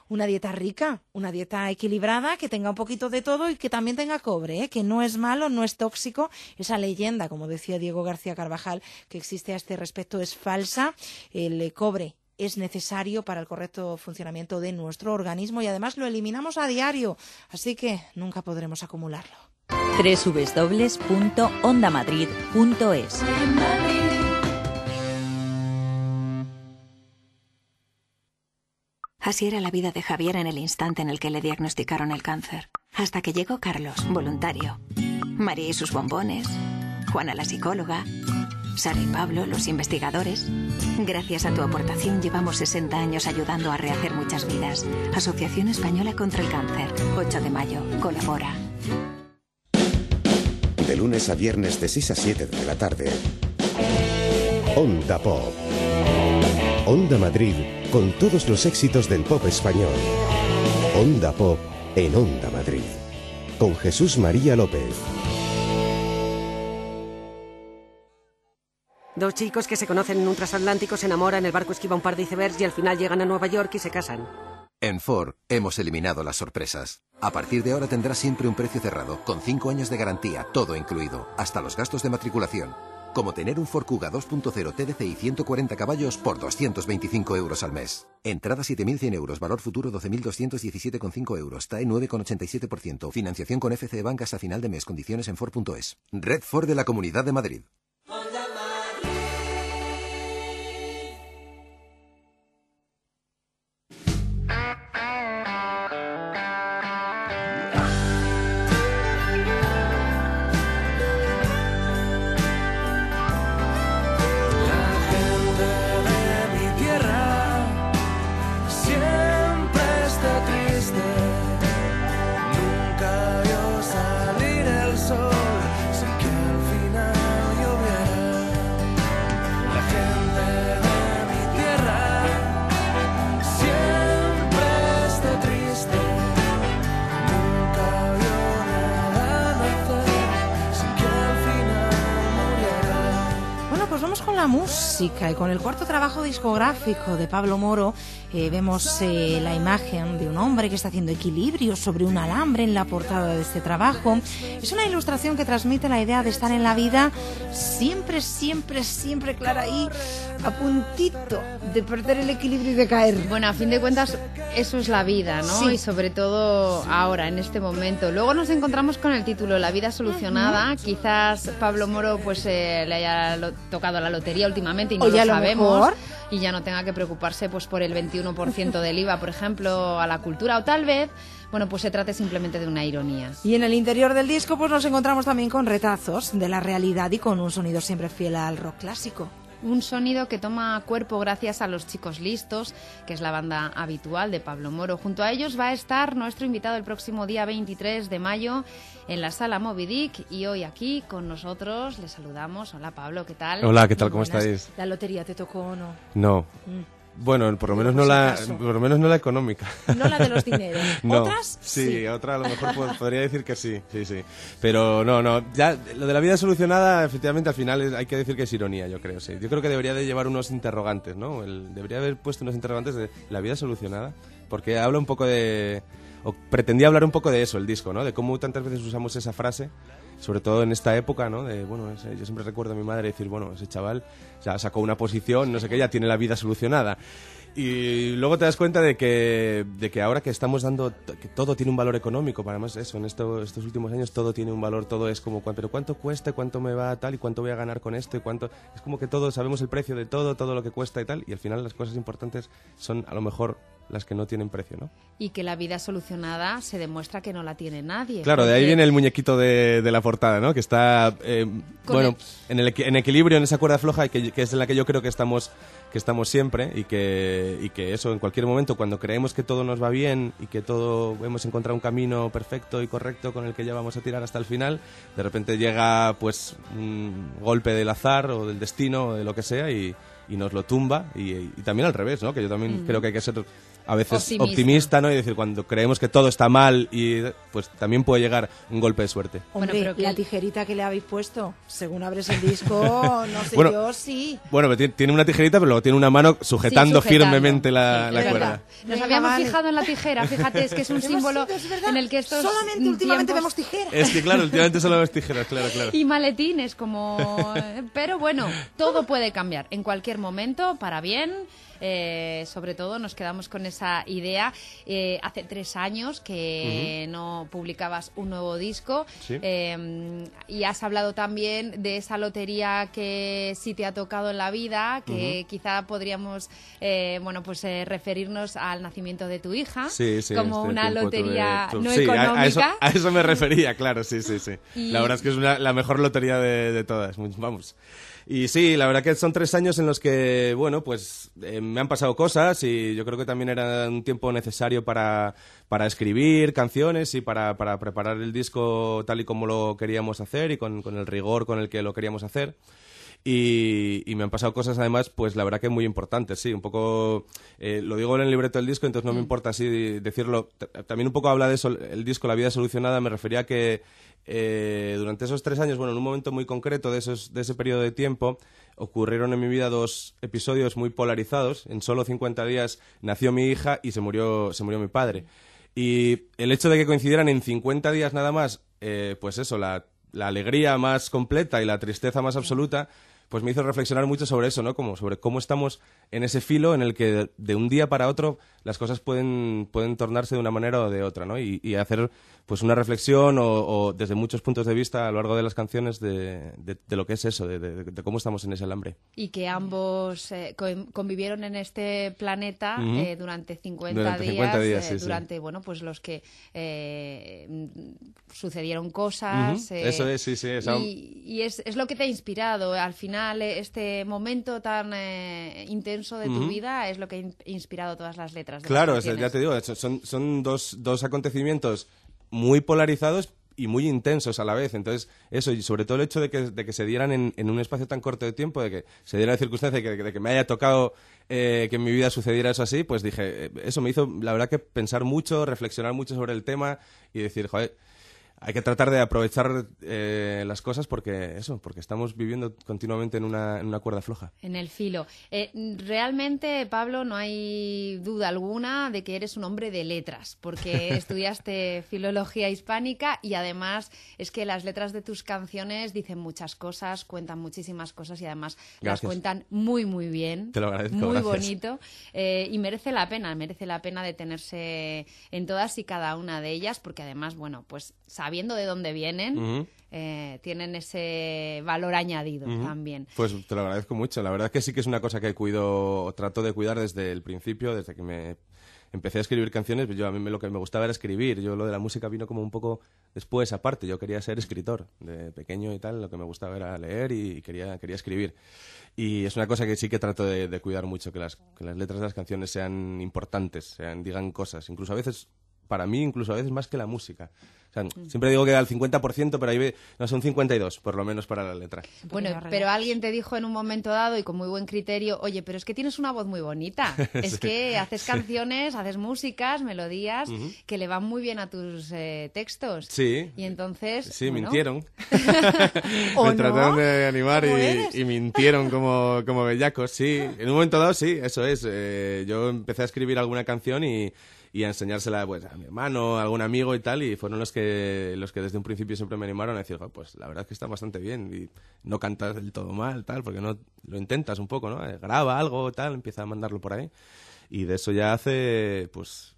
B: una dieta rica, una dieta equilibrada, que tenga un poquito de todo y que también tenga cobre, ¿eh? Que no es malo, no es tóxico. Esa leyenda, como decía Diego García Carvajal, que existe a este respecto es falsa. El cobre es necesario para el correcto funcionamiento de nuestro organismo y además lo eliminamos a diario, así que nunca podremos acumularlo.
A: www.ondamadrid.es.
G: Así era la vida de Javier en el instante en el que le diagnosticaron el cáncer. Hasta que llegó Carlos, voluntario. María y sus bombones. Juana, la psicóloga. Sara y Pablo, los investigadores. Gracias a tu aportación llevamos 60 años ayudando a rehacer muchas vidas. Asociación Española contra el Cáncer. 8 de mayo. Colabora.
N: De lunes a viernes de 6 a 7 de la tarde. Onda Pop. Onda Madrid con todos los éxitos del pop español. Onda Pop en Onda Madrid. Con Jesús María López.
O: Dos chicos que se conocen en un transatlántico se enamoran, el barco esquiva un par de icebergs y al final llegan a Nueva York y se casan.
P: En Ford hemos eliminado las sorpresas. A partir de ahora tendrás siempre un precio cerrado, con 5 años de garantía, todo incluido, hasta los gastos de matriculación. Como tener un Ford Kuga 2.0 TDCi 140 caballos por 225 euros al mes. Entrada 7.100 euros, valor futuro 12.217,5 euros, TAE 9,87%, financiación con FCE Bank hasta final de mes, condiciones en Ford.es. Red Ford de la Comunidad de Madrid.
B: Música, y con el cuarto trabajo discográfico de Pablo Moro vemos la imagen de un hombre que está haciendo equilibrio sobre un alambre en la portada de este trabajo. Es una ilustración que transmite la idea de estar en la vida siempre, siempre, siempre, Clara, ahí a puntito de perder el equilibrio y de caer.
C: Bueno, a fin de cuentas eso es la vida, ¿no?
B: Sí.
C: Y sobre todo ahora, en este momento. Luego nos encontramos con el título La vida solucionada. Quizás Pablo Moro pues le haya tocado la lotería últimamente y no lo sabemos. Mejor. Y ya no tenga que preocuparse pues por el 21% del IVA, por ejemplo, a la cultura, o tal vez, bueno, pues se trate simplemente de una ironía.
B: Y en el interior del disco pues nos encontramos también con retazos de la realidad y con un sonido siempre fiel al rock clásico.
C: Un sonido que toma cuerpo gracias a Los Chicos Listos, que es la banda habitual de Pablo Moro. Junto a ellos va a estar nuestro invitado el próximo día 23 de mayo en la Sala Moby Dick, y hoy aquí con nosotros le saludamos. Hola Pablo, ¿qué tal?
Q: Hola, ¿qué tal? ¿Cómo estáis?
B: ¿La lotería te tocó o no?
Q: No. Bueno, por lo menos no la económica.
B: No la de los dineros.
Q: No.
B: ¿Otras?
Q: Sí, otra a lo mejor podría decir que sí. Pero no. Ya lo de la vida solucionada, efectivamente, al final hay que decir que es ironía, yo creo, sí. Yo creo que debería de llevar unos interrogantes, ¿no? Debería haber puesto unos interrogantes de la vida solucionada, porque habla un poco de... o pretendía hablar un poco de eso, el disco, ¿no? De cómo tantas veces usamos esa frase, sobre todo en esta época, ¿no? De, bueno, yo siempre recuerdo a mi madre decir, bueno, ese chaval ya sacó una posición, no sé qué, ya tiene la vida solucionada. Y luego te das cuenta de que ahora que estamos dando, que todo tiene un valor económico, para más eso, en estos últimos años todo tiene un valor, todo es como, pero ¿cuánto cuesta? ¿Cuánto me va tal? ¿Y cuánto voy a ganar con esto? ¿Y cuánto? Es como que todos sabemos el precio de todo lo que cuesta y tal, y al final las cosas importantes son a lo mejor las que no tienen precio, ¿no?
C: Y que la vida solucionada se demuestra que no la tiene nadie.
Q: Claro, de ahí viene el muñequito de la portada, ¿no? Que está, en equilibrio, en esa cuerda floja, que es en la que yo creo que estamos siempre, y que eso, en cualquier momento, cuando creemos que todo nos va bien y que todo hemos encontrado un camino perfecto y correcto con el que ya vamos a tirar hasta el final, de repente llega pues un golpe del azar o del destino o de lo que sea y nos lo tumba, y también al revés, ¿no? Que yo también creo que hay que ser a veces
C: Optimista.
Q: optimista, ¿no? Y decir, cuando creemos que todo está mal, y pues también puede llegar un golpe de suerte.
B: Hombre,
C: Bueno, pero
B: la
C: que-
B: tijerita que le habéis puesto, según abres el disco, no sé
Q: Bueno,
B: yo, sí.
Q: Bueno, pero tiene una tijerita, pero luego tiene una mano sujetando,
C: Sí, sujetando.
Q: firmemente la
C: Sí, es
Q: cuerda.
C: verdad. Nos
B: Venga,
C: habíamos
B: vale.
C: fijado en la tijera, fíjate, es que es un símbolo
B: Es verdad.
C: en el que estos
B: Solamente últimamente
C: tiempos-
B: vemos tijeras.
Q: Es que claro, últimamente solo ves tijeras, claro.
C: Y maletines, como... Pero bueno, todo puede cambiar en cualquier momento, para bien. Sobre todo nos quedamos con esa idea. Hace 3 años que no publicabas un nuevo disco.
Q: Sí.
C: Y has hablado también de esa lotería que sí te ha tocado en la vida, que quizá podríamos referirnos al nacimiento de tu hija
Q: Sí, sí,
C: como
Q: este
C: una
Q: tiempo
C: lotería
Q: tuve-
C: no
Q: sí,
C: económica.
Q: a eso me refería, claro, sí.
C: Y-
Q: La verdad es que es la mejor lotería de todas, vamos. Y sí, la verdad que son 3 años en los que, bueno, pues me han pasado cosas y yo creo que también era un tiempo necesario para escribir canciones y para preparar el disco tal y como lo queríamos hacer y con el rigor con el que lo queríamos hacer. Y me han pasado cosas además, pues la verdad que muy importantes, sí, un poco, lo digo en el libreto del disco, entonces no me importa así decirlo. También un poco habla de eso, el disco La vida solucionada, me refería a que durante esos 3 años, bueno, en un momento muy concreto de ese periodo de tiempo, ocurrieron en mi vida 2 episodios muy polarizados. En solo 50 días nació mi hija y se murió mi padre. Y el hecho de que coincidieran en 50 días nada más, pues eso, la alegría más completa y la tristeza más absoluta, pues me hizo reflexionar mucho sobre eso, ¿no? Sobre cómo estamos en ese filo en el que de un día para otro las cosas pueden tornarse de una manera o de otra, ¿no? Y hacer pues una reflexión o desde muchos puntos de vista a lo largo de las canciones de lo que es eso, de cómo estamos en ese alambre.
C: Y que ambos convivieron en este planeta durante 50
Q: Durante
C: días,
Q: 50 días, sí, sí.
C: durante, bueno, pues los que sucedieron cosas.
Q: Eso es, sí, esa-
C: Y es lo que te ha inspirado. Al final, este momento tan intenso de tu vida es lo que ha inspirado todas las letras de
Q: Claro,
C: las
Q: ya
C: canciones.
Q: te digo, son dos acontecimientos muy polarizados y muy intensos a la vez. Entonces, eso, y sobre todo el hecho de que se dieran en un espacio tan corto de tiempo, de que se diera la circunstancia de que me haya tocado que en mi vida sucediera eso así, pues dije, eso me hizo, la verdad, que pensar mucho, reflexionar mucho sobre el tema y decir, joder, hay que tratar de aprovechar las cosas porque estamos viviendo continuamente en una cuerda floja.
C: En el filo. Realmente, Pablo, no hay duda alguna de que eres un hombre de letras, porque estudiaste filología hispánica y además es que las letras de tus canciones dicen muchas cosas, cuentan muchísimas cosas y además las
Q: Gracias.
C: cuentan muy, muy bien.
Q: Te lo agradezco,
C: Muy
Q: gracias.
C: bonito. Y merece la pena detenerse en todas y cada una de ellas, porque además, bueno, pues sabiendo de dónde vienen, tienen ese valor añadido también.
Q: Pues te lo agradezco mucho. La verdad que sí que es una cosa que trato de cuidar desde el principio, desde que me empecé a escribir canciones. Pues a mí lo que me gustaba era escribir. Yo lo de la música vino como un poco después, aparte. Yo quería ser escritor de pequeño y tal. Lo que me gustaba era leer y quería escribir. Y es una cosa que sí que trato de cuidar mucho, que las letras de las canciones sean importantes, digan cosas. Incluso a veces, para mí, incluso a veces más que la música. O sea, siempre digo que al 50%, pero ahí son 52, por lo menos, para la letra.
C: Bueno, pero alguien te dijo en un momento dado y con muy buen criterio, oye, pero es que tienes una voz muy bonita. Es
Q: Sí,
C: que haces
Q: sí.
C: canciones, haces músicas, melodías que le van muy bien a tus textos.
Q: Sí.
C: Y entonces...
Q: Sí,
C: bueno,
Q: mintieron.
C: ¿O
Q: Me
C: no?
Q: trataron de animar
C: ¿Cómo eres?
Q: y mintieron como bellacos, sí. En un momento dado, sí, eso es. Yo empecé a escribir alguna canción y a enseñársela pues, a mi hermano, a algún amigo y tal, y fueron los que desde un principio siempre me animaron a decir, "Jo, pues la verdad es que está bastante bien y no cantas del todo mal, tal, porque no lo intentas un poco, ¿no? Graba algo, tal, empieza a mandarlo por ahí". Y de eso ya hace, pues,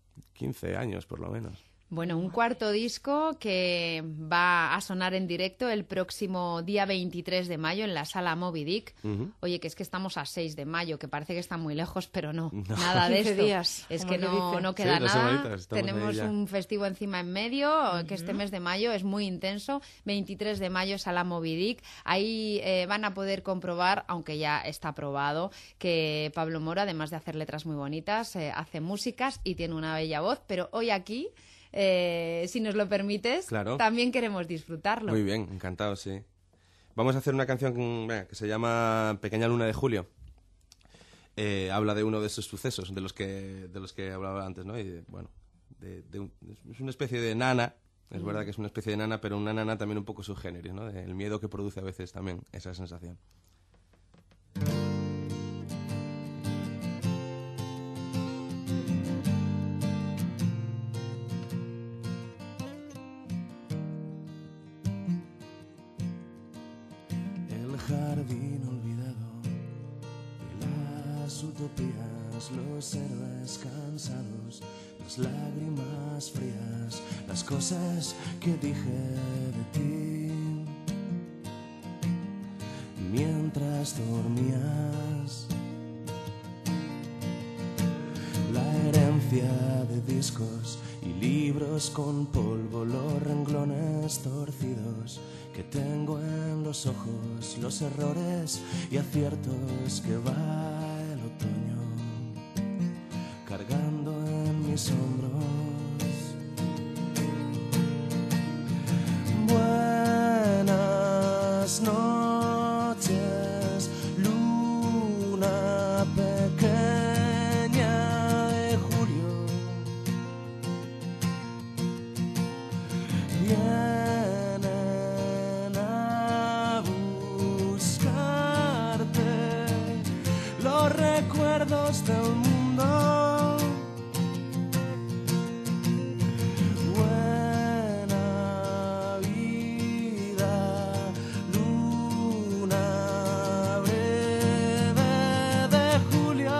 Q: 15 años, por lo menos.
C: Bueno, un cuarto disco que va a sonar en directo el próximo día 23 de mayo en la Sala Moby Dick. Oye, que es que estamos a 6 de mayo, que parece que está muy lejos, pero no, nada de
B: 15
C: esto.
B: días,
C: Es
B: como
C: que
B: que dice.
C: no queda
Q: Sí, 2
C: nada.
Q: semanitas, estamos
C: Tenemos
Q: ahí ya.
C: un festivo encima en medio, que este mes de mayo es muy intenso. 23 de mayo, Sala Moby Dick. Ahí van a poder comprobar, aunque ya está probado, que Pablo Mora, además de hacer letras muy bonitas, hace músicas y tiene una bella voz, pero hoy aquí... si nos lo permites,
Q: Claro.
C: también queremos disfrutarlo.
Q: Muy bien, encantado, sí. Vamos a hacer una canción que se llama Pequeña Luna de Julio. habla de uno de esos sucesos de los que hablaba antes, ¿no? Y bueno, es una especie de nana, es verdad que es una especie de nana, pero una nana también un poco subgénero, ¿no? El miedo que produce a veces también esa sensación.
R: El jardín olvidado de las utopías, los héroes cansados, las lágrimas frías, las cosas que dije de ti mientras dormías, la herencia de discos y libros con polvo, los renglones torcidos que tengo en los ojos, los errores y aciertos que va el otoño cargando en mis hombros. Buenas noches, luna pequeña de julio. Vienen a buscarte los recuerdos del mundo. Buena vida, luna breve de julio.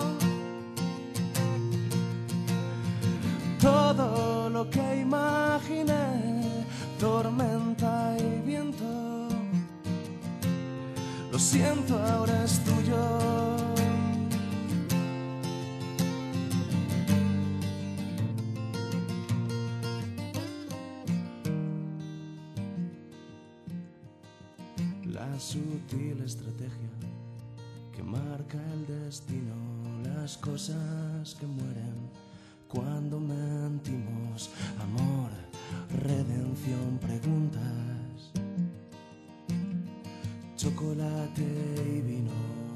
R: Todo lo que imaginé, tormenta y viento, lo siento, ahora es tuyo. La sutil estrategia que marca el destino, las cosas que mueren cuando mentimos, amor, redención, preguntas, chocolate y vino.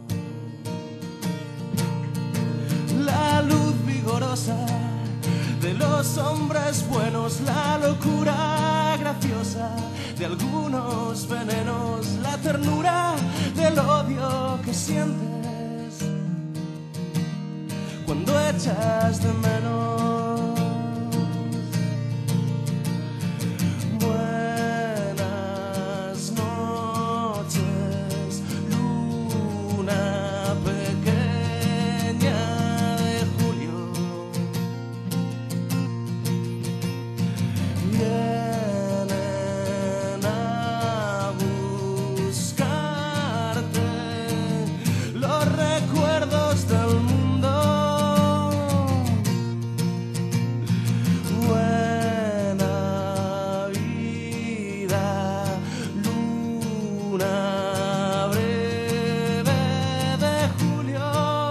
R: La luz vigorosa de los hombres buenos, la locura graciosa de algunos venenos, la ternura del odio que sientes cuando echas de menos. Buenas noches, luna pequeña de julio. Vienen a buscarte los recuerdos del mundo. Buena vida, luna breve de julio.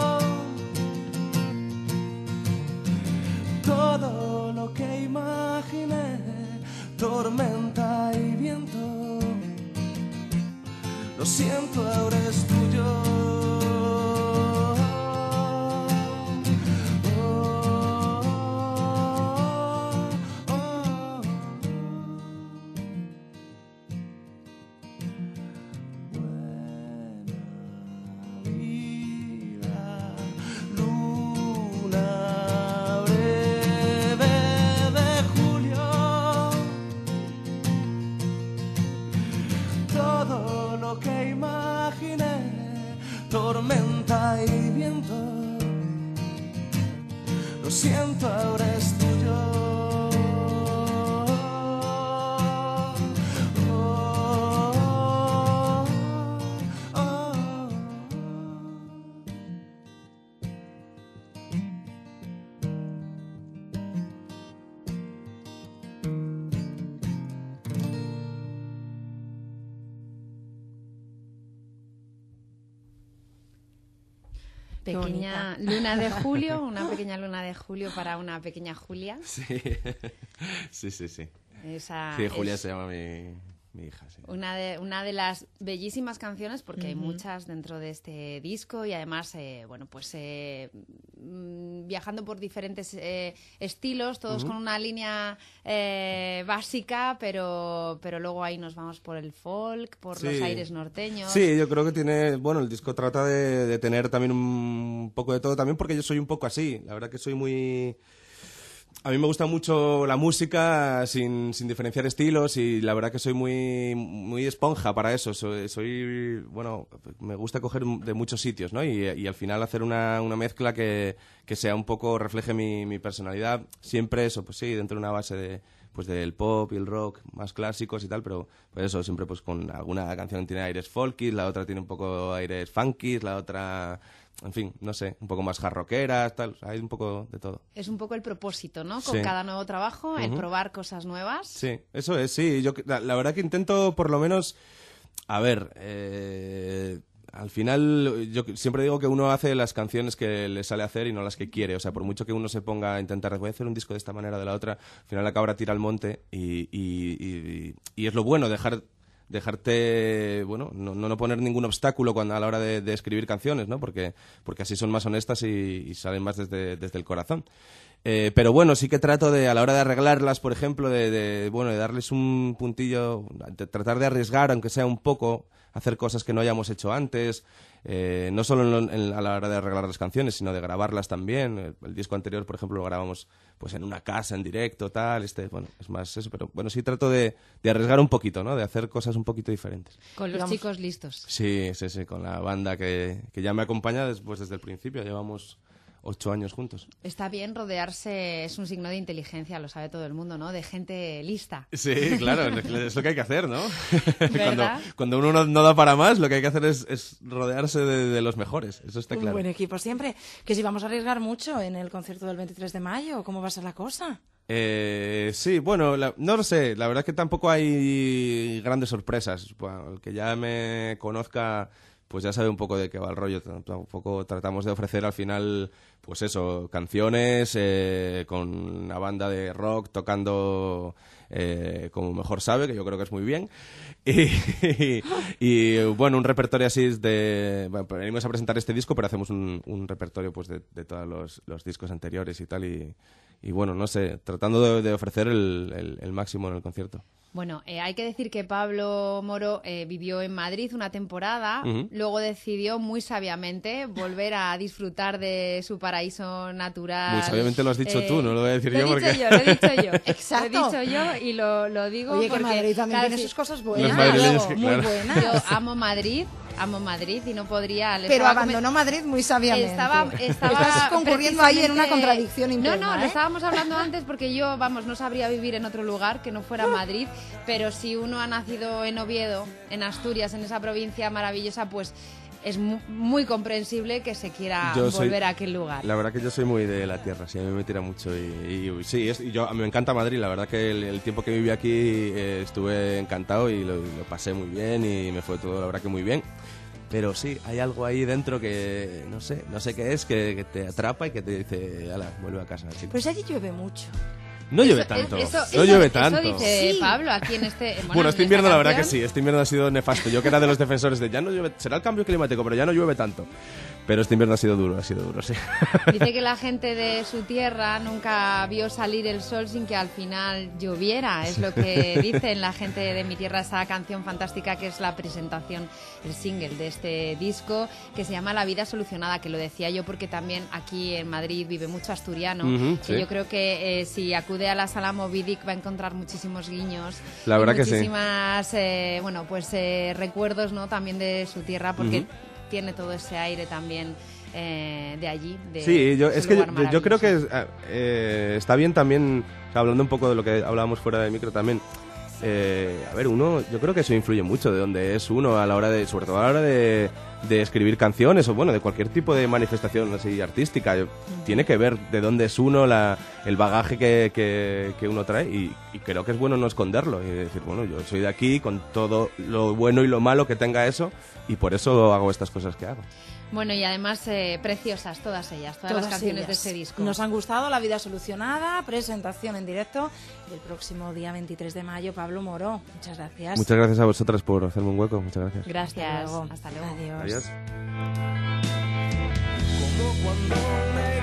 R: Todo lo que imaginé, tormenta y viento, lo siento, ahora es tuyo. Luna breve de julio. Todo lo que imaginé, tormenta y viento, lo siento, ahora es tuyo.
C: Pequeña luna de julio, una pequeña luna de julio para una pequeña Julia.
Q: Sí, sí, sí, sí.
C: Esa
Q: sí, Julia
C: es-
Q: se llama mi hija, sí.
C: Una de las bellísimas canciones, porque hay muchas dentro de este disco y además, viajando por diferentes estilos, todos con una línea básica, pero luego ahí nos vamos por el folk, por los aires norteños.
Q: Sí, yo creo que tiene, bueno, el disco trata de tener también un poco de todo, también porque yo soy un poco así, la verdad que soy muy... A mí me gusta mucho la música sin diferenciar estilos y la verdad que soy muy esponja para eso. Bueno, me gusta coger de muchos sitios, ¿no? Y al final hacer una mezcla que sea un poco, refleje mi personalidad. Siempre eso, pues sí, dentro de una base del pop y el rock más clásicos y tal, pero pues eso, siempre pues con alguna canción tiene aires folky, la otra tiene un poco aires funky, la otra... En fin, no sé, un poco más hardrockeras, tal, o sea, hay un poco de todo.
C: Es un poco el propósito, ¿no? Con cada nuevo trabajo, el probar cosas nuevas.
Q: Sí, eso es, sí. Yo la verdad que intento por lo menos, a ver, al final yo siempre digo que uno hace las canciones que le sale a hacer y no las que quiere. O sea, por mucho que uno se ponga a intentar, voy a hacer un disco de esta manera o de la otra, al final la cabra tira al monte y es lo bueno, dejarte, bueno, no poner ningún obstáculo a la hora de escribir canciones, ¿no? Porque así son más honestas y salen más desde el corazón. Pero bueno, sí que trato a la hora de arreglarlas, por ejemplo, de darles un puntillo, de tratar de arriesgar, aunque sea un poco, hacer cosas que no hayamos hecho antes, no solo a la hora de arreglar las canciones, sino de grabarlas también. El disco anterior, por ejemplo, lo grabamos pues en una casa, en directo, tal, bueno, es más eso, pero bueno, sí trato de arriesgar un poquito, ¿no? De hacer cosas un poquito diferentes.
C: Con los chicos listos.
Q: Sí, con la banda que ya me acompaña desde el principio, llevamos 8 años juntos.
C: Está bien rodearse, es un signo de inteligencia, lo sabe todo el mundo, ¿no? De gente lista.
Q: Sí, claro, es lo que hay que hacer, ¿no?
C: ¿Verdad?
Q: Cuando uno no da para más, lo que hay que hacer es rodearse de los mejores, eso está claro.
B: Un buen equipo siempre. Que si vamos a arriesgar mucho en el concierto del 23 de mayo, ¿cómo va a ser la cosa?
Q: Sí, bueno, no lo sé, la verdad es que tampoco hay grandes sorpresas. Bueno, el que ya me conozca pues ya sabe un poco de qué va el rollo. Tampoco tratamos de ofrecer al final, pues eso, canciones con una banda de rock tocando como mejor sabe, que yo creo que es muy bien. Y bueno, un repertorio así bueno, venimos a presentar este disco, pero hacemos un repertorio pues de todos los discos anteriores y tal. Y bueno, no sé, tratando de ofrecer el máximo en el concierto.
C: Bueno, hay que decir que Pablo Moro vivió en Madrid una temporada, luego decidió muy sabiamente volver a disfrutar de su paraíso natural.
Q: Muy sabiamente lo has dicho tú, no lo voy a decir yo porque...
C: Lo he dicho yo.
B: Exacto.
C: Lo he dicho yo y lo digo
B: Oye,
C: porque...
B: que Madrid también
C: claro,
B: tiene sus cosas buenas.
Q: Los madrileños,
B: muy
Q: claro.
B: buenas.
C: Yo amo Madrid y no podría...
B: Pero abandonó Madrid muy sabiamente.
C: Estás
B: concurriendo ahí en una contradicción interna.
C: No, lo estábamos hablando antes porque yo, no sabría vivir en otro lugar que no fuera Madrid, pero si uno ha nacido en Oviedo, en Asturias, en esa provincia maravillosa, pues es muy comprensible que se quiera volver a aquel lugar.
Q: La verdad que yo soy muy de la tierra, sí, a mí me tira mucho y sí, a mí me encanta Madrid, la verdad que el tiempo que viví aquí estuve encantado y lo pasé muy bien y me fue todo la verdad que muy bien. Pero sí, hay algo ahí dentro que no sé qué es, que te atrapa y que te dice, ala, vuelve a casa, chico.
B: Pues allí llueve mucho.
Q: No llueve tanto, no llueve tanto.
C: Eso dice Pablo aquí en este...
Q: Bueno, este invierno la verdad que sí, este invierno ha sido nefasto. Yo que era de los defensores de ya no llueve, será el cambio climático, pero ya no llueve tanto. Pero este invierno ha sido duro, sí.
C: Dice que la gente de su tierra nunca vio salir el sol sin que al final lloviera. Es lo que dicen la gente de mi tierra, esa canción fantástica que es la presentación, el single de este disco, que se llama La vida solucionada, que lo decía yo porque también aquí en Madrid vive mucho asturiano, que yo creo que si acude a la sala Moby Dick va a encontrar muchísimos guiños,
Q: la verdad que
C: muchísimas recuerdos, ¿no? También de su tierra, porque tiene todo ese aire también de allí.
Q: Sí, yo creo que está bien también, o sea, hablando un poco de lo que hablábamos fuera de micro también. A ver, yo creo que eso influye mucho de dónde es uno a la hora de, sobre todo a la hora de de escribir canciones o bueno, de cualquier tipo de manifestación así artística. Tiene que ver de dónde es uno, el bagaje que uno trae y creo que es bueno no esconderlo y decir, bueno, yo soy de aquí con todo lo bueno y lo malo que tenga eso y por eso hago estas cosas que hago.
C: Bueno, y además preciosas todas ellas, todas las canciones
B: ellas.
C: de este disco.
B: Nos han gustado, La vida solucionada, presentación en directo el próximo día 23 de mayo. Pablo Moro, muchas gracias.
Q: Muchas gracias a vosotras por hacerme un hueco, muchas gracias.
C: Gracias, hasta luego.
B: Adiós.
Q: Adiós.
R: Como cuando me